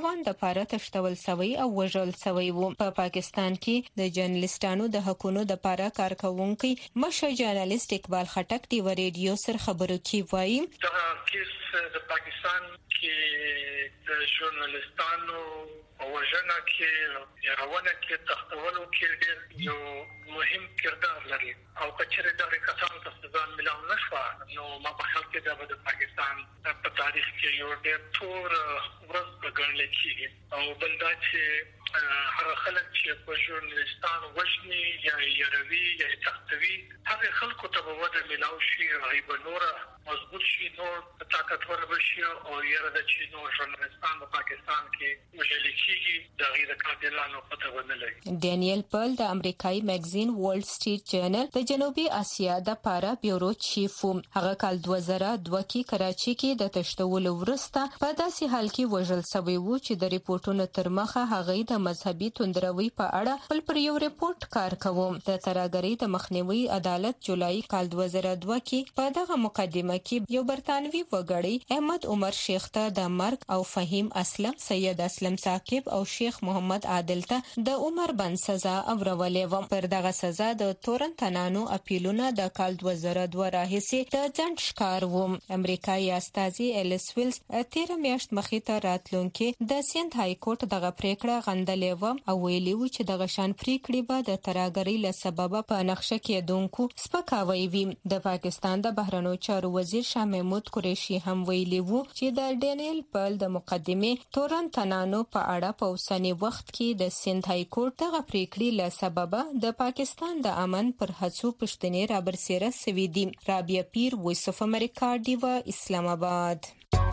تاوان د پاره تشتول سوی او وژل سوی وو. په پاکستان کې د جرنالستانو د حقوقو د پاره کارکونکي مشر جرنالست اقبال خټک دی و ریډیو سره خبرو کې وایي دا کیس د پاکستان کې د ژورنالستانو وژنه کې یاونه کې تختولو کې ډېر یو مهم کردار لري او کچره د کسانو ته سزا ملو نشو نو ما په خیال کې د پاکستان په تاریخ کې یو ډېر تور ورځ ګڼل کېږي او بل دا چې هغه خلک چې په ژورنالستانو وژني یا یروي یا تختوي هغه خلکو ته به وده ملاو شي غیبه نور مضبوط شي نور طاقتور بشي او یره د چې نو ژورنالستان په پاکستان کې وژل کېږي د غیر قاتلانو پته ونه لګي. ډینیل پل د امریکایي میگزین ورلد سټریټ جرنل د جنوبي اسیا د پارا بیورو چیف هغه کال 2002 کې کراچي کې د تشتول ورسته په داسې حال کې وژل شوی وو چې د ریپورتونو تر مخه هغه د مذهبي توندروي په اړه پر یو ریپورت کار کوم. د ترهګرۍ د مخنیوي عدالت جولای کال 2002 کې په دغه مقدمه کې یو برتانوي وګړی احمد عمر شیخ ته د مرګ او فهیم اسلم سید اسلم ثاقب او شیخ محمد عادل ته د عمر بند سزا اورولې و. پر دغه سزا د تورنتنانو اپیلونه د کال 2002 راهیسې د ځنډ ښکار و. امریکایي استازي الیس ویلز 13 میاشت مخې ته راتلونکي د سند های کورټ دغه پریکړه غندلې و او ویلي و چې دغه شان پریکړې به د ترهګرۍ له سببه په نقشه کې دونکو سپکاوي وي. د پاکستان د بهرنیو چارو وزیر شاه محمود قریشي هم ویلي وو چې د ډینیل پل د مقدمه تورنتنانو په اړه په اوسنی وخت کې د سند های کورټ دغه پریکړې له سببه د پاکستان د امن پر هڅو پښتنې رابرسیره سوي دي. رابعه پیر، وایس اف امریکا، دیوا، اسلام آباد.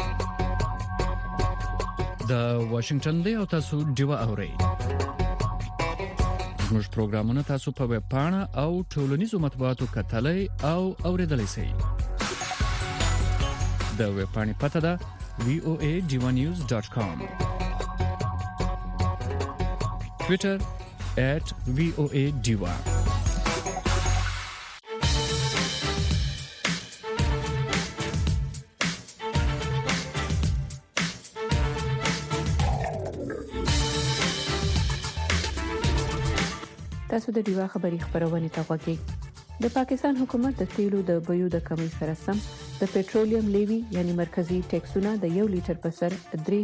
د واشنگټن دی او تاسو دیوا اورئ. زموږ پروګرامونه تاسو په ویب پاڼه او ټولنیزو مطبوعاتو کتلای او اوریدلای شئ. د ویب پاڼې پته ده voadivanews.com. Twitter @voadiva. تاسو د دیوا خبری خبرونه ته وګورئ. د پاکستان حکومت د تیلو د بیو د کمی سره سم د پېټرولیم لیوی یعنی مرکزی ټیکسونه د 1 لیټر په سر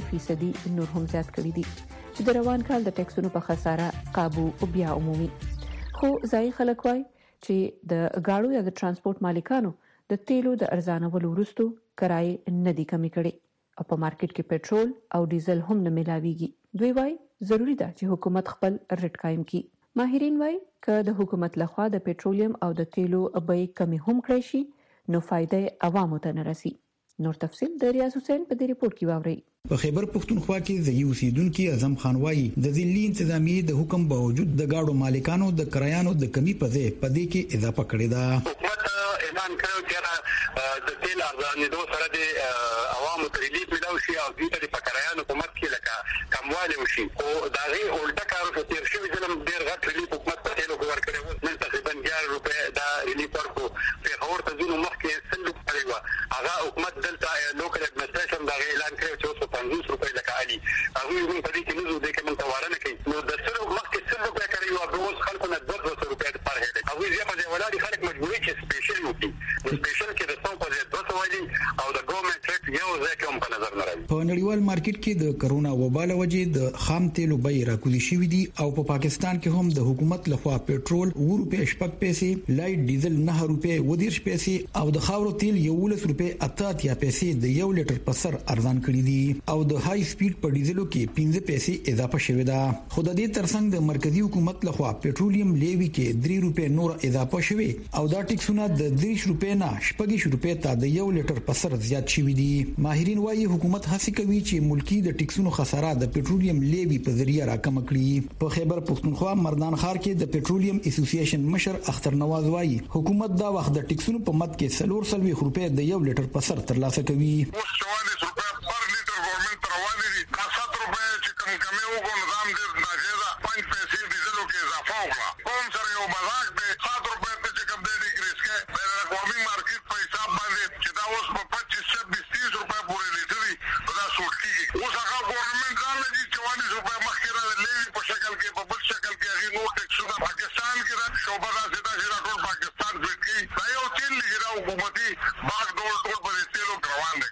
3% نور هم زیات کړی دي چې د روان کال د ټیکسونو په خساره قابو او بیا عمومي. خو ځای خلک وای چې د گاډو یا د ترانسپورت مالکانو د تیلو د ارزانولو وروسته کرای نه دي کمی کړي او په مارکیټ کې پېټرول او ډیزل هم نه ملاويږي. دوی وای ضروری ده چې حکومت خپل ریټ قائم کړي. ماهرین وای ک د حکومت لخوا د پېټرولیم او د تیلو بیې کمی هم کړی شي نو فائدې عوامو ته نه رسي. نور تفصیل د ریاض حسین په دې ریپورت کې واورئ. په خیبر پختونخوا کې د یوسیدونکو اعظم خان وایي د ذلی انتظامی د حکم باوجود د گاډو مالکانو د کرایانو د کمی په ځای په دې کې اضافه کړې ده. حکومت اعلان کړو چې د تیل ارزانېدو سره د عوامو تریلیف ملاوي شي او د دې په کرایانو حکومت کې لکه کموالی وشي او دا غي الټا کارو چې تیر شوی ظلم ډیر غټ ریلیف حکومت ته له ور کړو نن تقریبا 11 روپے دا ریلیف ورکو په اور ته ځینو مخکې سل روپے هغه حکومت دلته لوکل اډمنسټریشن دا اعلان کړو چې 150 روپے لکه علي هغه یې په دې کې نو د کوم توارنه کوي نو د سلو مخکې سل روپے کړی او اوس خلکو نه 200 روپے پر هله هغه یې په دې ولادي خلک مجبوري چې سپیشل وکړي سپیشل کې د څو په ځای 200 وایي او د ګورنمنت ریټ یو ځای کوم په نظر نه راځي. په نړیوال مارکیټ کې د کرونا وبا له وجې د خام تیلو بیې راکوزي شوې دي او په پاکستان کې هم د حکومت لخوا پېټرول 2 روپے 8 پیسې لایټ ډیزل 9 روپے 20 پیسې او د خاورو تیل 11 روپے 88 پیسې د 1 لیټر په سر ارزان کړي دي او د های سپیډ په ډیزلو کې 15 پیسې اضافه شوې ده. خو د دې ترڅنګ د مرکزی حکومت لخوا پېټرولیم لیوی کې 3 روپے نور اضافه شوې او دا ټیکسونه د 30 روپے نه 40 روپے ته د 1 لیټر په سر زیات شوي دي. ماهرین وايي حکومت هڅه کوي چې ملکی د ټیکسونو خساره د پېټرولیم لیوی په ذریعہ راکم کړي. په خیبر پختونخوا مردان ښار کې د پېټرولیم اسوسییشن مشر اختر نواز وايي حکومت دا وخت د ټیکسونو په مد کې 400 روپے د 1 لیټر په سر ترلاسه کوي.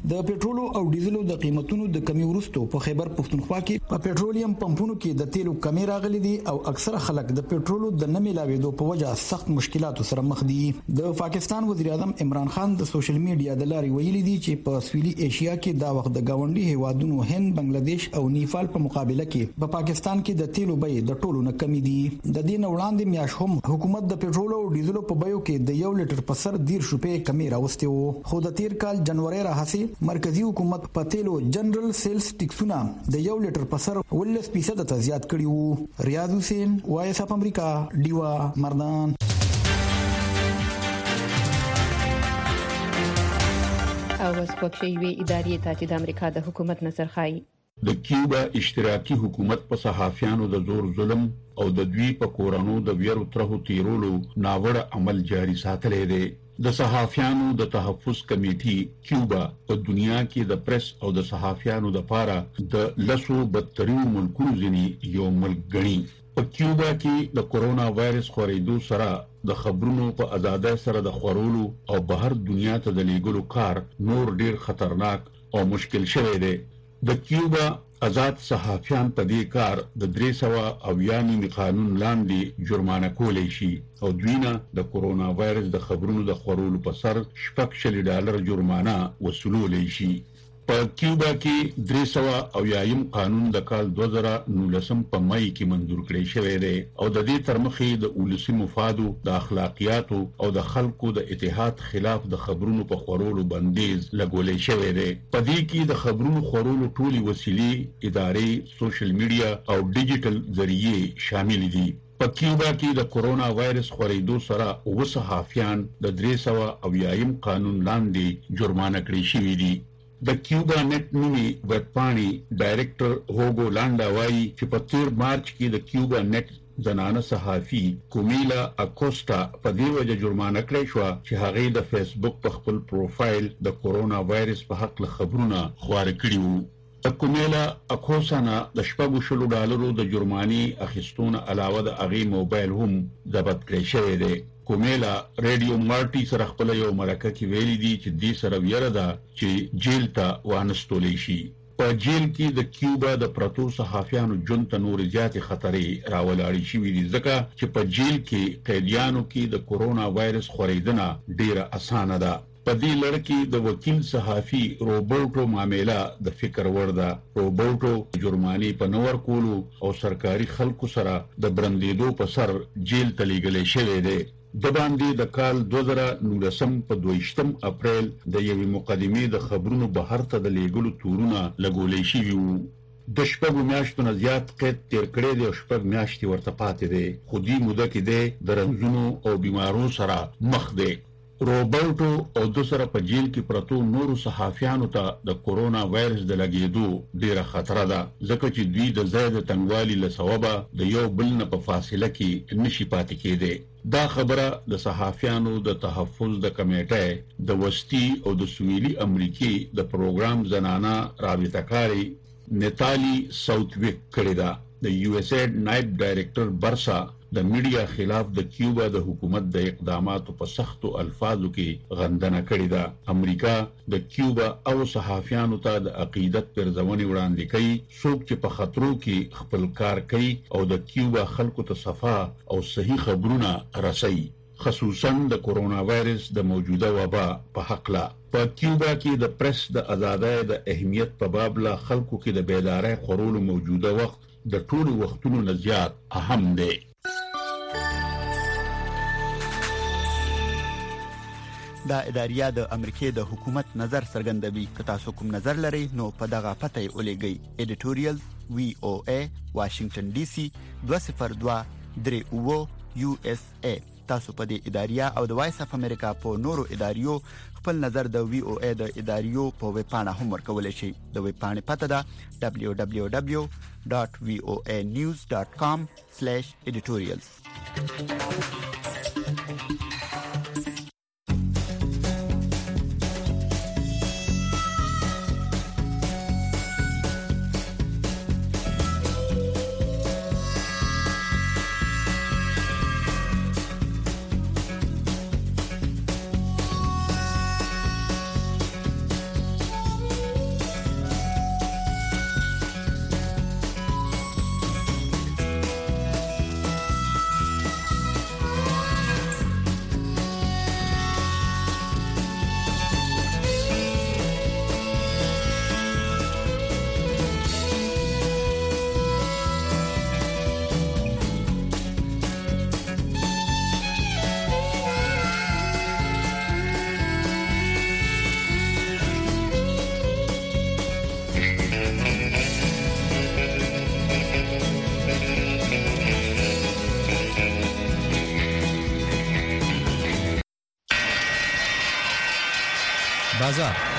د پېټرول او ډیزلو د قیمتونو د کمی وروسته په خیبر پښتونخوا کې په پېټرولیم پمپونو کې د تیلو کمی راغلي دي او اکثره خلک د پېټرول د نه ملاوېدو په وجه سخت مشکلاتو سره مخ دي. د پاکستان وزیر اعظم عمران خان د سوشل میډیا د لارې ویلي دي چې په سویلي ایشیا کې دا وخت د گاونډي هیوادونو هند، بنگلاديش او نیپال په مقابله کې په پاکستان کې د تیلو بیې د ټولو نه کمی دي. د دې نه وړاندې میاش هم حکومت د پېټرول او ډیزلو په بیو کې د 1 لیټر په سر 10 روپۍ کمی راوستي وو. خو د تیر کال جنوري راهسي مرکزی حکومت په تیلو جنرال سیلز ټیکسونه د 1 لیټر په سر 18% ته زیات کړي وو. ریاض حسین، وایس اف امریکا، ډیوا مردان. او وسپکشي ادارې ته چې د امریکا د حکومت نظر خای. د کیوبا اشتراکي حکومت په صحافیانو د زور ظلم او د دوی په کورونو د ویرو ترهو تیرولو ناوړه عمل جاري ساتلې دی. د صحافیانو د تحفظ کمیټې کیوبا په دنیا کې د پریس او د صحافیانو لپاره د لسو بدترین ملکونو ځینې یو ملک ګڼي. په کیوبا کې د کورونا وایرس خورېدو سره د خبرونو په ازادۍ سره د خورولو او بهر دنیا ته د لیږلو کار نور ډیر خطرناک او مشکل شوی دی. د کیوبا آزاد صحافیان په دې کار د 390 قانون لاندې جرمانه کولی شي او دوینه د کورونا وایرس د خبرونو د خورولو په سر $40 جرمانه وصولولی شي. په کیوبا کې 390 قانون د کال 2019 په مای کې منظور کړی شوی دی او د دې ترمخې د ولسی مفادو، د اخلاقیاتو او د خلکو د اتحاد خلاف د خبرونو په خورولو بندیز لګولې شوی دی. په دې کې د خبرونو خورولو ټولي وسیلې، ادارې، سوشل میډیا او ډیجیټل ذریعې شامل دي. په کیوبا کې د کورونا وایرس خورېدو سره 9 صحافیان د 390 قانون لاندې جرمانه کړی شوي دي. د کیوبا نت نومي ویبپاڼې ډایرکټر هوګو لانډا وایي چې په 13 مارچ کې د کیوبا نت زنانه صحافي کومیلا اکوسټا په دې وجه جرمانه کړی شو چې هغه د فیسبوک په خپل پروفایل د کورونا وایرس په حق له خبرونه خپاره کړي وو. د کومیلا اکوسانا د $40 د جرمانې اخیستونه علاوه د هغې موبایل هم ضبط کړی شوی دی. کومیلا ریډیو مارټي سره خپل یو مرکه کې ویلي دي چې دې سره ویره ده چې جیل ته وانستولی شي. په جیل کې د کیوبا د پرتو صحافیانو ژوند ته نور زیاتې خطرې راولاړې شوي دي ځکه چې په جیل کې قیدیانو کې د کورونا وایرس خورېدنه ډیره اسانه ده. په دې لړ کې د وکیل صحافي روبرټو مامیلا د فکر وړ ده. روبرټو جرمانې په نور کولو او سرکاري خلکو سره د برندېدو په سر جیل ته لیږلی شوی دی. د باندې د کال 2019 په 22 اپریل د یوې مقدمې د خبرونو بهر ته د لیږلو تورونه لګولی شوي وو. د 6 میاشتو نه زیات قید تیر کړی دی او 6 میاشتې ورته پاتې دی خو دې موده کې دی د رنځونو او بیمارو سره مخ دی. روبرټو او د سره په جیل کې پرتو نورو صحافیانو ته د کورونا وایرس د لګېدو ډیره خطر ده ځکه چې دوی د ځای د تنګوالي له سببه د یو بل نه په فاصله کې نشي پاتې کېدی. دا خبره د صحافیانو د تحفظ د کمیټې د وسطي او د سویلي امریکای د پروګرام زنانه رابطه کاری نتالی ساوثویک کړې ده. د یو ایس ایډ نائب ډایرکټر برسا د میډیا خلاف د کیوبا د حکومت د اقداماتو په سختو الفاظو کې غندنه کړې ده. امریکا د کیوبا او صحافیانو ته د عقیدت پرځونې وړاندې کوي څوک چې په خطرو کې خپل کار کوي او د کیوبا خلکو ته صفا او صحیح خبرونه رسوي، خصوصا د کورونا وایرس د موجوده وبا په حق لا. په کیوبا کې د پریس د ازادۍ د اهمیت په باب لا خلکو کې د بیدارۍ خورولو موجوده وخت د ټولو وختونو نه زیات اهم دی. دا اداریه د امریکای د حکومت نظر څرګندوي. که تاسو کوم نظر لرئ نو په دغه پته یې ولېږئ. ایډیټوریال VOA واشنگټن ډي سي 202 USA. تاسو په دې اداریه او د وایس اف امریکا په نورو اداریو خپل نظر د VOA د اداریو په ویب پاڼه هم ورکولی شئ. د ویب پاڼې پته ده www.voanews.com/editorials. راځه